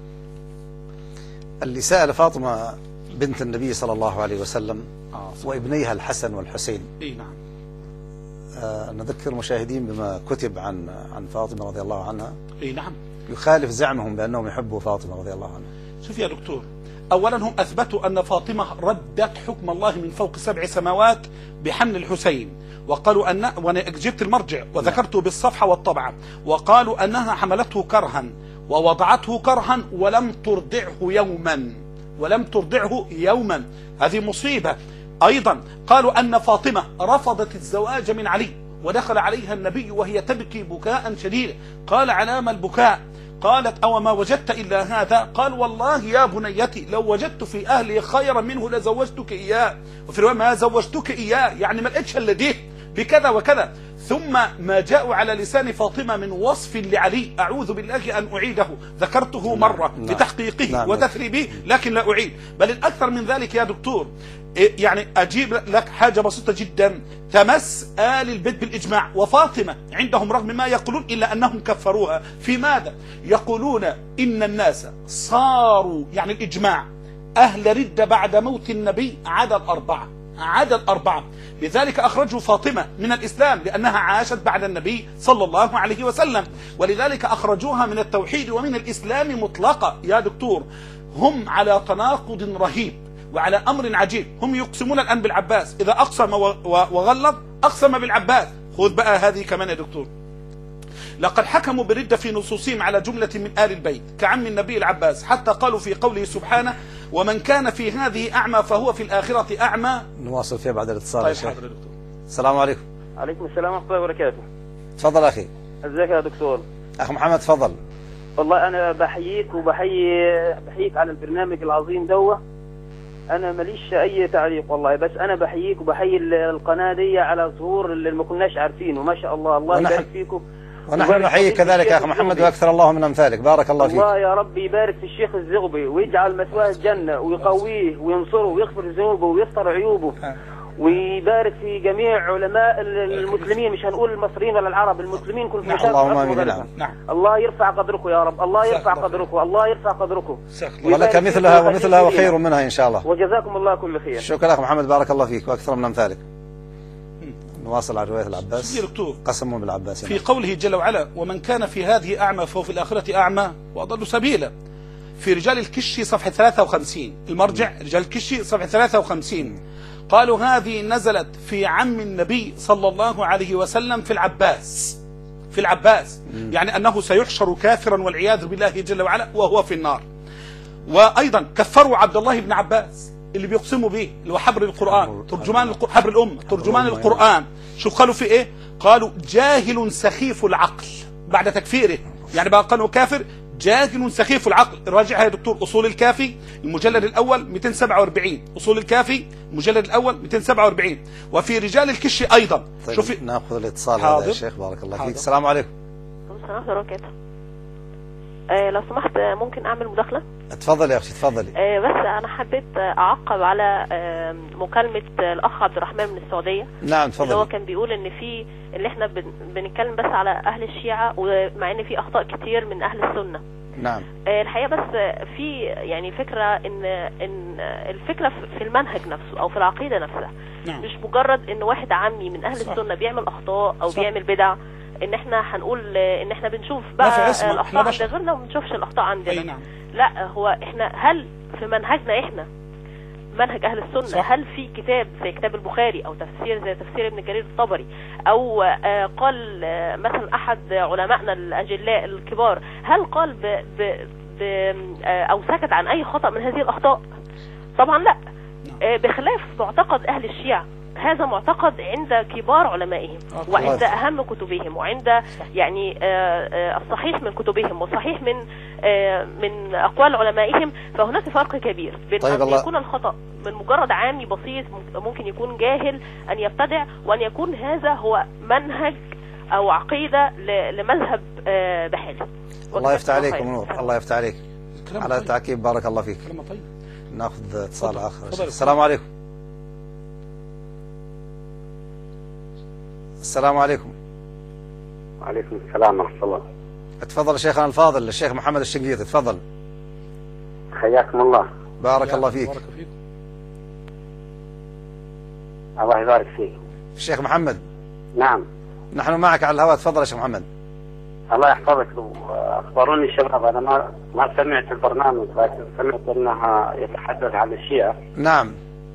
اللي سأل فاطمة بنت النبي صلى الله عليه وسلم وابنيها الحسن والحسين. نعم. نذكر المشاهدين بما كتب عن فاطمة رضي الله عنها. نعم. يخالف زعمهم بأنهم يحبوا فاطمة رضي الله عنها. شوف يا دكتور، أولا هم أثبتوا أن فاطمة ردت حكم الله من فوق 7 سماوات بحمل الحسين، وقالوا أن، وأنا جبت المرجع وذكرته بالصفحة والطبعة، وقالوا أنها حملته كرها ووضعته كرها ولم ترضعه يوما. هذه مصيبة. أيضا قالوا أن فاطمة رفضت الزواج من علي ودخل عليها النبي وهي تبكي بكاء شديدا، قال علام البكاء؟ قالت أو ما وجدت إلا هذا؟ قال والله يا بنيتي لو وجدت في أهلي خيرا منه لزوجتك إياه، وفي رواية ما زوجتك إياه يعني ما لقيتش إلا دي بكذا وكذا. ثم ما جاءوا على لسان فاطمة من وصف لعلي أعوذ بالله أن أعيده، ذكرته مرة بتحقيقه وتثريبه لكن لا أعيد. بل الأكثر من ذلك يا دكتور، يعني أجيب لك حاجة بسيطة جدا تمس آل البيت بالإجماع، وفاطمة عندهم رغم ما يقولون إلا أنهم كفروها. في ماذا؟ يقولون إن الناس صاروا، يعني الإجماع، أهل ردة بعد موت النبي عدد 4. لذلك أخرجوا فاطمة من الإسلام لأنها عاشت بعد النبي صلى الله عليه وسلم، ولذلك أخرجوها من التوحيد ومن الإسلام مطلقة. يا دكتور هم على تناقض رهيب وعلى أمر عجيب. هم يقسمون الآن بالعباس، إذا أقسم وغلظ أقسم بالعباس. خذ بقى هذه كمان يا دكتور، لقد حكموا بالردة في نصوصهم على جملة من آل البيت كعم النبي العباس، حتى قالوا في قوله سبحانه ومن كان في هذه أعمى فهو في الآخرة أعمى. نواصل فيها بعد الاتصال. طيب حاضر يا دكتور. السلام عليكم. عليكم السلام ورحمة الله وبركاته. تفضل أخي. ازيك يا دكتور؟ أخ محمد تفضل. والله أنا بحييك بحييك على البرنامج العظيم دوه. أنا ماليش أي تعليق والله، بس أنا بحييك وبحيي القناة دي على ظهور اللي ما كناش عارفينه. ما شاء الله، الله يبارك فيكم. ونحن نحييك كذلك يا أخي محمد، وأكثر الله من أمثالك. بارك الله فيك. الله يا رب يبارك في الشيخ الزغبي ويجعل مثواه الجنة ويقويه وينصره ويغفر ذنوبه ويستر عيوبه ويبارك في جميع علماء المسلمين، مش هنقول المصريين ولا العرب، المسلمين كل نعم. اللهم امين. نعم. الله يرفع قدركم يا رب، الله يرفع قدركم، الله يرفع قدركم، ولك مثلها وخير منها ان شاء الله. وجزاكم الله كل خير. شكرا اخ محمد، بارك الله فيك، واكثر من امثالك. نواصل على روايه العباس. دكتور قسموا بالعباس في قوله جل وعلا: ومن كان في هذه اعمى فهو في الاخره اعمى واضل سبيلا. في رجال الكشي صفحه 53 المرجع رجال الكشي صفحه 53 قالوا هذه نزلت في عم النبي صلى الله عليه وسلم في العباس يعني أنه سيحشر كافرا والعياذ بالله جل وعلا وهو في النار. وأيضا كفروا عبد الله بن عباس اللي بيقسموا به اللي هو حبر القرآن، ترجمان حبر الأمة، ترجمان القرآن. شو قالوا في إيه؟ قالوا جاهل سخيف العقل بعد تكفيره، يعني بقى قالوا كافر جاهل سخيف العقل. الراجع يا دكتور أصول الكافي المجلد الأول 247، أصول الكافي المجلد الأول 247. وفي رجال الكشي أيضا. طيب شوفي ناخذ الاتصال هذا يا شيخ، بارك الله فيك. السلام عليكم. السلام ورحمة الله وبركاته. لو سمحت ممكن أعمل مداخلة؟ اتفضلي يا أختي اتفضلي. بس أنا حبيت أعقب على مكالمة الأخ عبد الرحمن من السعودية. نعم اتفضلي. اللي هو كان بيقول إن في اللي إحنا بنتكلم بس على أهل الشيعة، ومع إن في أخطاء كتير من أهل السنة. نعم. الحقيقة بس في يعني فكرة إن الفكرة في المنهج نفسه أو في العقيدة نفسها. نعم. مش مجرد إن واحد عامي من أهل السنة بيعمل أخطاء أو بيعمل بدع ان احنا هنقول ان احنا بنشوف بقى الاخطاء عند غيرنا وما بنشوفش الاخطاء عندنا. نعم. لا، هو احنا هل في منهجنا احنا منهج اهل السنه صح. هل في كتاب زي كتاب البخاري او تفسير زي تفسير ابن جرير الطبري او قال مثلا احد علمائنا الاجلاء الكبار هل قال او سكت عن اي خطأ من هذه الاخطاء؟ طبعا لا. بخلاف معتقد اهل الشيعة، هذا معتقد عند كبار علمائهم وعند أهم كتبهم وعند يعني الصحيح من كتبهم والصحيح من أقوال علمائهم. فهناك فرق كبير بين أن يكون الخطأ من مجرد عامي بسيط ممكن يكون جاهل أن يبتدع، وأن يكون هذا هو منهج أو عقيدة لمذهب بحالي. الله يفتح عليك نور، الله يفتح عليك على التعقيب، بارك الله فيك. ناخذ اتصال آخر. السلام عليكم. السلام عليكم. وعليكم السلام ورحمة الله. اتفضل شيخنا الفاضل الشيخ محمد الشنقيطي، تفضل. حياكم الله. بارك الله فيك. الله يبارك فيك. الشيخ محمد. نعم. نحن معك على الهواء، تفضل يا شيخ محمد. الله يحفظك. أخبروني الشباب، أنا ما سمعت البرنامج، لكن سمعت أنها يتحدث عن الشيعة. نعم.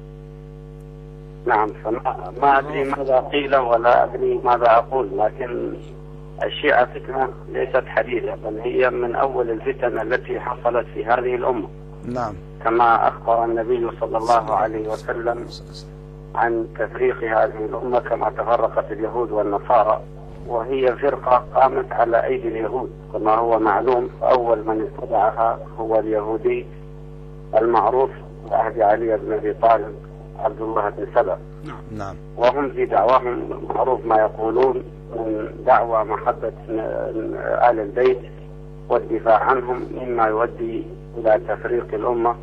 نعم، فما أدري ماذا قيل ولا أدري ماذا أقول، لكن الشيعة فتنة ليست حديثة، بل هي من أول الفتن التي حصلت في هذه الأمة. نعم. كما أخبر النبي صلى الله عليه وسلم عن تفريق هذه الأمة كما تفرقت اليهود والنصارى، وهي فرقة قامت على أيدي اليهود كما هو معلوم. أول من ابتدعها هو اليهودي المعروف بعهد علي بن أبي طالب عبد الله بن سبأ. نعم. وهم في دعواهم معروف ما يقولون من دعوى محبة آل البيت والدفاع عنهم، مما يؤدي إلى تفريق الأمة.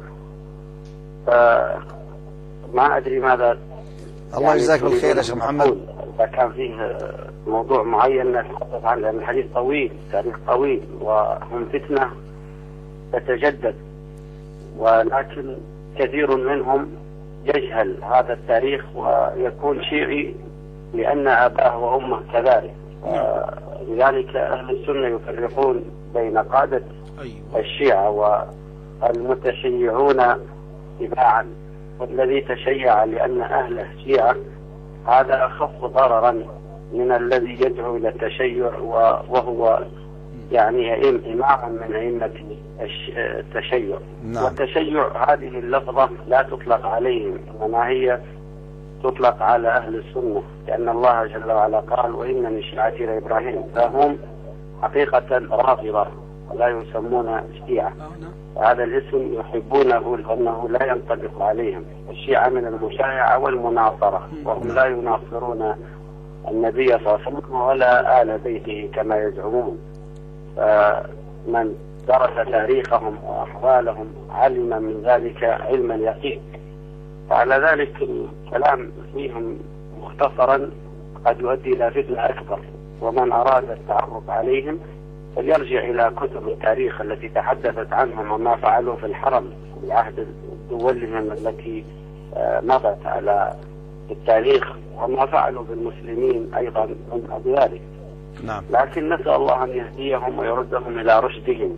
ما أدري ماذا. الله يجزاك بالخير يا شيخ محمد. إذا كان فيه موضوع معين نتحدث عنه، لأن الحديث طويل، تاريخ طويل، وهم فتنة تتجدد، ولكن كثير منهم يجهل هذا التاريخ ويكون شيعي لأن أباه وأمه كذلك. لذلك أهل السنة يفرقون بين قادة الشيعة والمتشيعون تباعا، والذي تشيع لأن أهله شيعة هذا أخف ضررا من الذي يدعو إلى التشيع وهو يعني إماما من أئمة التشيع. نعم. والتشيع هذه اللفظة لا تطلق عليهم، إنما هي تطلق على أهل السنة، لأن الله جل وعلا قال: وإن من شيعتي لإبراهيم. فهم حقيقة رافضة ولا يسمون شيعة. هذا الاسم يحبونه لأنه لا ينطبق عليهم. الشيعة من المشايعة والمناصرة، وهم لا يناصرون النبي صلى الله عليه وسلم ولا آل بيته كما يزعمون. فمن درس تاريخهم وأحوالهم علم من ذلك علما يقين. فعلى ذلك الكلام فيهم مختصرا قد يؤدي إلى فتنة أكبر، ومن أراد التعرف عليهم فليرجع إلى كتب التاريخ التي تحدثت عنهم وما فعلوا في الحرم في عهد دولهم التي مضت على التاريخ، وما فعلوا بالمسلمين أيضا من ذلك. نعم. لكن نسأل الله أن يهديهم ويردهم إلى رشدهم،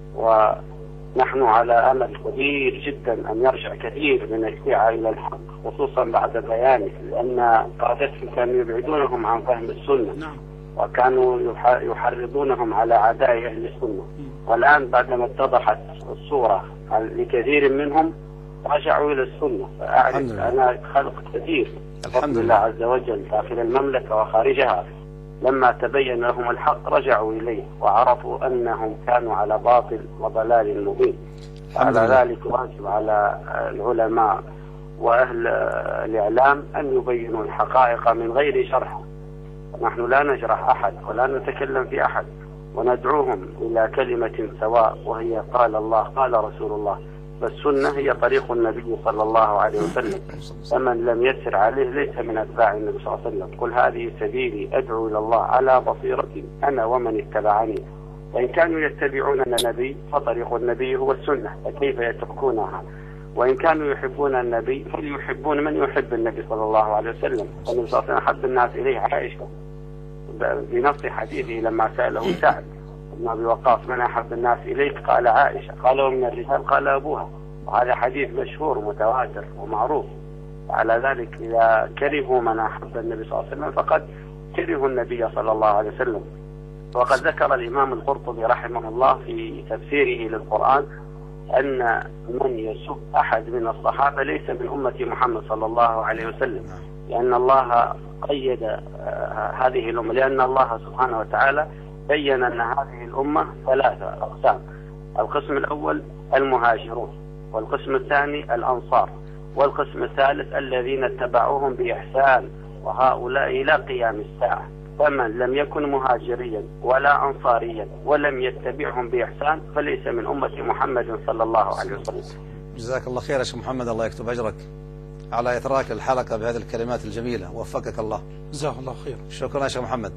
ونحن على أمل كبير جدا أن يرجع كثير من الشيعة إلى الحق، خصوصا بعد بيانه، لأن قادتهم كانوا يبعدونهم عن فهم السنة. نعم. وكانوا يحرضونهم على عداء أهل السنة، والآن بعدما اتضحت الصورة لكثير منهم رجعوا إلى السنة. فأعرف أنا خلق كثير الحمد لله عز وجل داخل المملكة وخارجها، لما تبين لهم الحق رجعوا إليه وعرفوا أنهم كانوا على باطل وضلال مبين. على ذلك واجب على العلماء وأهل الإعلام أن يبينوا الحقائق من غير شرح. نحن لا نجرح أحد ولا نتكلم في أحد، وندعوهم إلى كلمة سواء، وهي قال الله قال رسول الله. فالسنة هي طريق النبي صلى الله عليه وسلم، فمن لم يسر عليه ليس من أتباع النبي صلى الله عليه وسلم. قل هذه سبيلي أدعو إلى الله على بصيرة أنا ومن اتبعني. وإن كانوا يتبعون النبي فطريق النبي هو السنة، فكيف يتركونها؟ وإن كانوا يحبون النبي فليحبون من يحب النبي صلى الله عليه وسلم. النبي صلى الله عليه وسلم أحب الناس إليه عائشة بنص حديثه لما سأله سعد بن أبي وقاص من أحب الناس إليك؟ قال عائشة. قال ومن الرجال؟ قال أبوها. وهذا حديث مشهور متواتر ومعروف. على ذلك إذا كرهوا من أحب النبي صلى الله عليه وسلم فقد كرهوا النبي صلى الله عليه وسلم. وقد ذكر الإمام القرطبي رحمه الله في تفسيره للقرآن أن من يسب أحد من الصحابة ليس من أمة محمد صلى الله عليه وسلم، لأن الله قيد هذه الأمة، لأن الله سبحانه وتعالى بين أن هذه الأمة ثلاثة أقسام. القسم الأول المهاجرون، والقسم الثاني الأنصار، والقسم الثالث الذين اتبعوهم بإحسان، وهؤلاء إلى قيام الساعة. فمن لم يكن مهاجريا ولا أنصاريا ولم يتبعهم بإحسان فليس من أمة محمد صلى الله عليه وسلم. جزاك الله خير يا شيخ محمد، الله يكتب أجرك على إتراك الحلقة بهذه الكلمات الجميلة، وفقك الله. جزاه الله خير. شكرا يا شيخ محمد.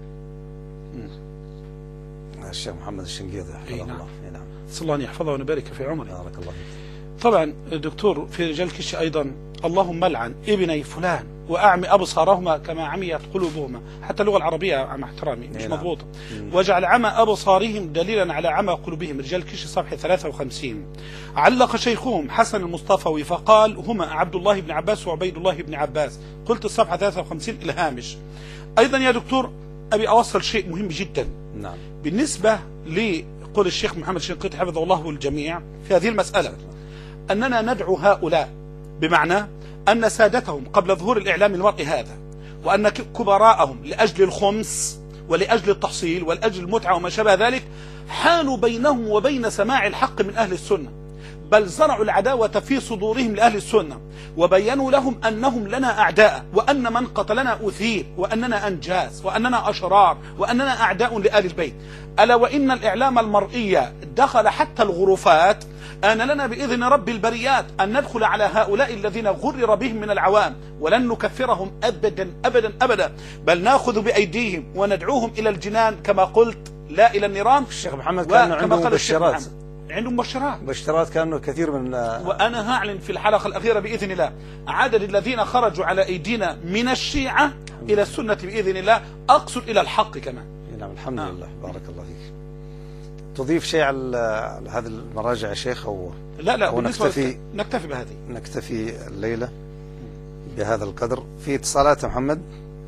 الشيخ محمد الشنقيطي حفظه الله. نعم. نسأل الله أن يحفظه ونبارك في عمره. بارك الله فيك. طبعا دكتور في رجال كش أيضا اللهم لعن ابني فلان وأعمي أبصارهما كما عميت قلوبهما، حتى اللغة العربية مع احترامي مش مضبوطة. وجعل عمى أبصارهم دليلا على عمى قلوبهم. رجال كش صفحة 53. علق شيخهم حسن المصطفوي فقال هما عبد الله بن عباس وعبيد الله بن عباس. قلت الصفحة 53 الهامش. أيضا يا دكتور أبي أوصل شيء مهم جدا. نعم. بالنسبة لقول الشيخ محمد الشنقيطي حفظه الله والجميع في هذه المسألة، أننا ندعو هؤلاء بمعنى أن سادتهم قبل ظهور الإعلام المرئي هذا، وأن كبراءهم لأجل الخمس ولأجل التحصيل ولأجل المتعة وما شابه ذلك حالوا بينهم وبين سماع الحق من أهل السنة، بل زرعوا العداوة في صدورهم لأهل السنة، وبينوا لهم أنهم لنا أعداء، وأن من قتلنا أثير، وأننا أنجاس، وأننا أشرار، وأننا أعداء لآل البيت. ألا وإن الإعلام المرئي دخل حتى الغرفات. آن لنا بإذن رب البريات أن ندخل على هؤلاء الذين غرر بهم من العوام، ولن نكفرهم أبدا أبدا أبدا، بل نأخذ بأيديهم وندعوهم إلى الجنان كما قلت، لا إلى النيران. الشيخ محمد كان عنده مبشرات، عندهم مبشرات كانوا كثير من وأنا هعلن في الحلقة الأخيرة بإذن الله عدد الذين خرجوا على أيدينا من الشيعة إلى السنة بإذن الله، أقصد إلى الحق كمان. نعم الحمد لله. بارك الله فيك. تضيف شيء على هذه المراجع يا شيخ أو لا أو نكتفي بهذه، نكتفي الليلة بهذا القدر. في اتصالات يا محمد؟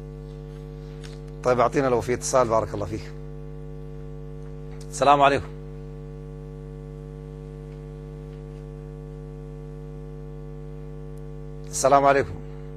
طيب أعطينا لو في اتصال. بارك الله فيك. السلام عليكم. السلام عليكم.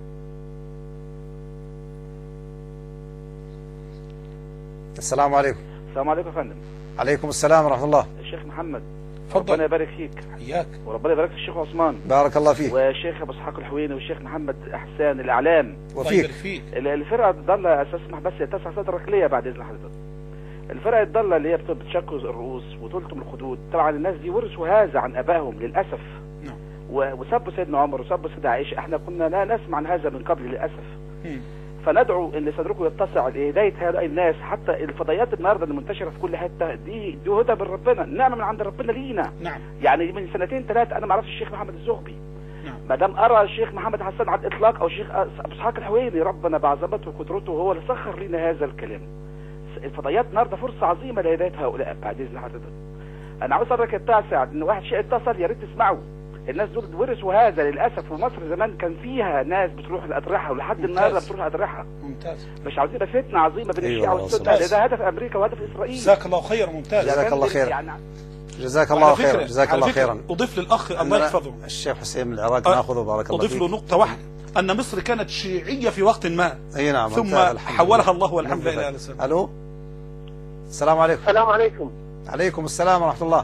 السلام عليكم. السلام عليكم يا فندم. عليكم السلام ورحمة الله. الشيخ محمد تفضل. ربنا يبارك فيك. حياك. وربنا يبارك في الشيخ عثمان. بارك الله فيك. والشيخ ابو اسحاق الحويني والشيخ محمد احسان الاعلام. وفيك. الفرقه الضاله اسمح بس تسع صدرك ليا بعد اذن حضرتك. الفرقه الضاله اللي هي بتشكل الرؤوس وتلتم الخدود، طبعا الناس دي ورثوا هذا عن ابائهم للاسف. وسبوا سيدنا عمر وسبوا سيدة عائشة. احنا كنا لا نسمع عن هذا من قبل للأسف. فندعو ان صدركم يتسع لهداية هؤلاء الناس. حتى الفضائيات النهارده اللي منتشرة في كل حتة دي هدى من ربنا، نعمة من عند ربنا لينا. نعم. يعني من 2 3 انا ما اعرفش الشيخ محمد الزغبي. نعم. ما دام ارى الشيخ محمد حسان على الاطلاق او الشيخ ابو اسحاق الحويني، ربنا بعظمته وقدرته هو اللي سخر لنا هذا الكلام. الفضائيات النهارده فرصة عظيمة لهداية هؤلاء. بعد اذن حضرتك انا عاوز ادرك التاسع ان واحد شيء اتصل، يا ريت تسمعوا. الناس دول ورثوا هذا للاسف. ومصر زمان كان فيها ناس بتروح الاضرحه ولحد النهارده بتروح الاضرحه. ممتاز. مش عاوزين فتنه عظيمه بين الشيعه والسنه، ده هدف امريكا وهدف اسرائيل. جزاك الله خير. ممتاز. جزاك الله خير. جزاك الله خير. جزاك الله خيرا. اضيف للاخ الله يحفظه الشيخ حسين من العراق ناخذه بارك الله فيك. اضيف له نقطه واحده، ان مصر كانت شيعيه في وقت ما. اي نعم. ثم حولها الله والحمد لله. الو. السلام عليكم. السلام عليكم. عليكم السلام ورحمه الله.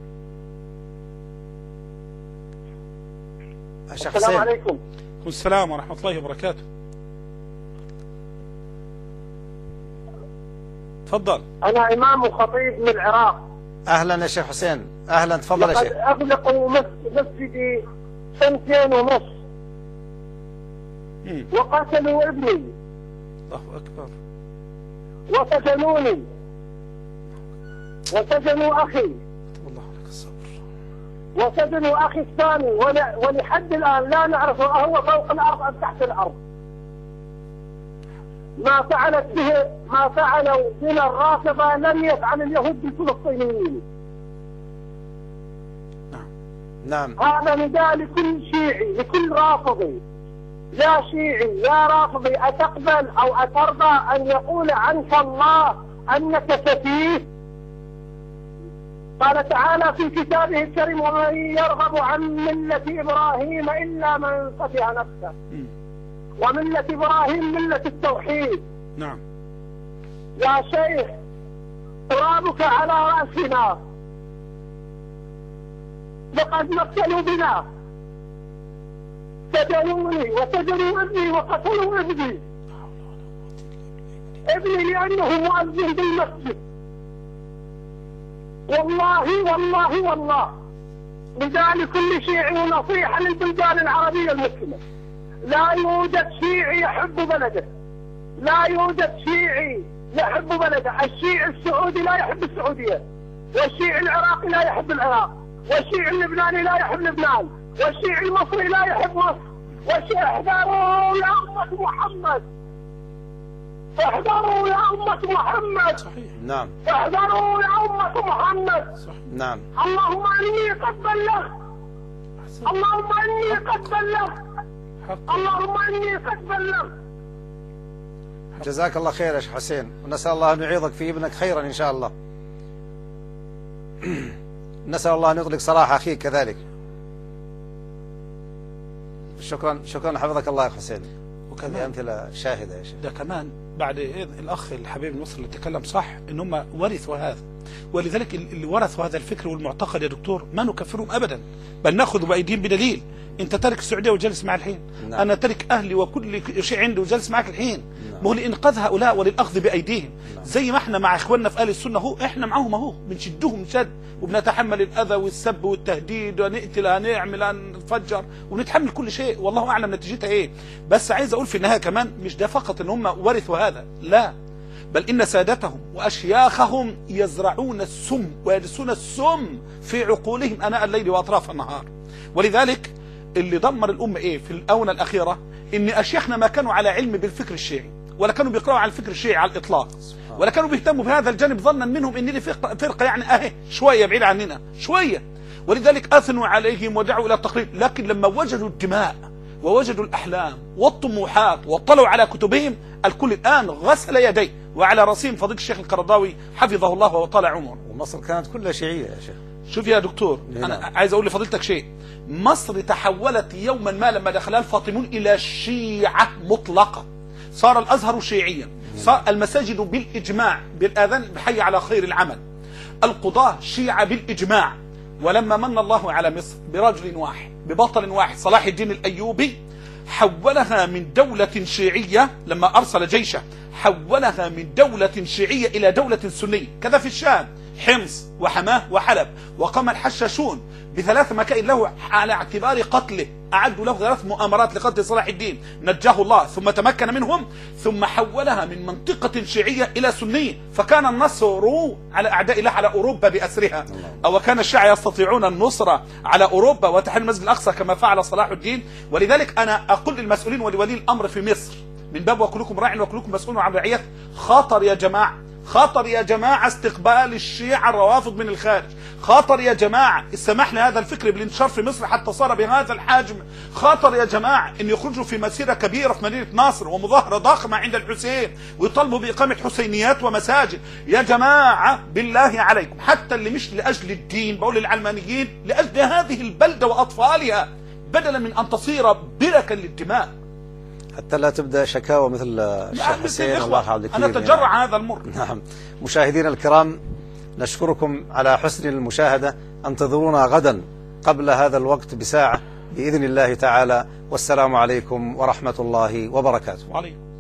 السلام عليكم. السلام ورحمة الله وبركاته. تفضل. أنا إمام وخطيب من العراق. أهلا يا شيخ حسين. أهلا تفضل يا شيخ. أغلقوا مسجدي 2.5 وقتلوا ابني. الله أكبر. وسجنوني وسجنوا أخي. وسجنوا أخي الثاني ولحد الآن لا نعرف هو فوق الأرض أم تحت الأرض. ما فعلوا بنا الرافضة لم يفعل اليهود بالفلسطينيين. نعم. هذا نداء لكل شيعي، لكل رافضي. يا شيعي يا رافضي، أتقبل أو أترضى أن يقول عنك الله أنك سفيه؟ قال تعالى في كتابه الكريم: ومن يرغب عن ملة إبراهيم إلا من سفه نفسه. وملة إبراهيم ملة التوحيد. نعم. يا شيخ ترابك على رأسنا، لقد مثلوا بنا، سجنوني وسجنوا ابني وقتلوا ابني لأنه مؤذن بالمسجد. والله والله والله نداء لكل شيعي ونصيحة للبلدان العربية المسلمة: لا يوجد شيعي يحب بلده، لا يوجد شيعي يحب بلده. الشيعي السعودي لا يحب السعودية، والشيعي العراقي لا يحب العراق، والشيعي اللبناني لا يحب لبنان، والشيعي المصري لا يحب مصر. والشيعي احذروا يا أمة محمد، احذروا يا أمة محمد. صحيح. نعم. احذروا يا أمة محمد. صحيح. نعم. اللهم إني قد بلغت، اللهم إني قد بلغت، اللهم إني قد بلغت. جزاك الله خير يا شيخ حسين، ونسأل الله أن يعيضك في ابنك خيرا إن شاء الله. نسأل الله أن يطلق صلاح أخيك كذلك. شكرا حفظك الله يا حسين. وكان أمثلة شاهدة يا شيخ. ده كمان بعد الأخ الحبيب المصري اللي تكلم صح إن هم ورثوا هذا، ولذلك اللي ورثوا هذا الفكر والمعتقد يا دكتور ما نكفرهم أبدا، بل نأخذ بأيديهم بدليل. أنت تارك السعودية وجالس مع الحين. نعم. أنا تارك أهلي وكل شيء عندي وجالس معك الحين. نعم. ما هو لإنقاذ هؤلاء وللأخذ بأيديهم. نعم. زي ما احنا مع إخواننا في أهل السنة هو احنا معهم اهو، بنشدهم شد وبنتحمل الأذى والسب والتهديد ونقتل هنعمل هنفجر ونتحمل كل شيء، والله أعلم نتيجتها إيه. بس عايز أقول في النهاية كمان مش ده فقط إن هم ورثوا هذا، لا، بل إن سادتهم وأشياخهم يزرعون السم ويدسون السم في عقولهم أناء الليل وأطراف النهار. ولذلك اللي دمر الأمة إيه في الآونة الأخيرة إن أشياخنا ما كانوا على علم بالفكر الشيعي، ولا كانوا بيقرأوا على الفكر الشيعي على الإطلاق، ولا كانوا بيهتموا بهذا الجانب ظنا منهم إن دي فرقة يعني أهي شوية بعيد عننا شوية، ولذلك أثنوا عليهم ودعوا إلى التقليد. لكن لما وجدوا الدماء ووجدوا الأحلام والطموحات واطلعوا على كتبهم، الكل الآن غسل يديه، وعلى رأسهم فضيلة الشيخ القرضاوي حفظه الله وطال عمره. ومصر كانت كلها شيعية يا شيخ. شوف يا دكتور، أنا عايز أقول لفضيلتك شيء. مصر تحولت يوما ما لما دخلها الفاطميون إلى شيعة مطلقة، صار الأزهر شيعيا، صار المساجد بالإجماع بالآذان بحي على خير العمل، القضاة شيعة بالإجماع. ولما من الله على مصر برجل واحد ببطل واحد صلاح الدين الأيوبي، حولها من دولة شيعية لما أرسل جيشه، حولها من دولة شيعية إلى دولة سنية. كذا في الشام حمص وحماه وحلب، وقام الحشاشون ب3 مكائد له على اعتبار قتله، أعدوا له 3 مؤامرات لقتل صلاح الدين، نجاه الله ثم تمكن منهم، ثم حولها من منطقة شيعية إلى سنية، فكان النصر على أعداء الله على أوروبا بأسرها، أو كان الشيعة يستطيعون النصرة على أوروبا وتحرير المسجد الأقصى كما فعل صلاح الدين. ولذلك أنا أقول للمسؤولين ولولي الأمر في مصر من باب وكلكم راع وكلكم مسؤول عن رعيته، خطر يا جماعة، خطر يا جماعة استقبال الشيعة الروافض من الخارج، خطر يا جماعة السماح لهذا الفكر بالانتشار في مصر حتى صار بهذا الحجم، خطر يا جماعة ان يخرجوا في مسيرة كبيرة في مدينة ناصر ومظاهرة ضخمة عند الحسين ويطالبوا بإقامة حسينيات ومساجد. يا جماعة بالله عليكم، حتى اللي مش لأجل الدين، بقول للعلمانيين لأجل هذه البلدة وأطفالها بدلا من أن تصير بركا للدماء، حتى لا تبدأ شكاوى مثل الشيخ حسين الله عبد الكريم. أنا أتجرع هذا المر. نعم. مشاهدينا الكرام، نشكركم على حسن المشاهدة، انتظرونا غدا قبل هذا الوقت بساعة بإذن الله تعالى، والسلام عليكم ورحمة الله وبركاته. وعليكم.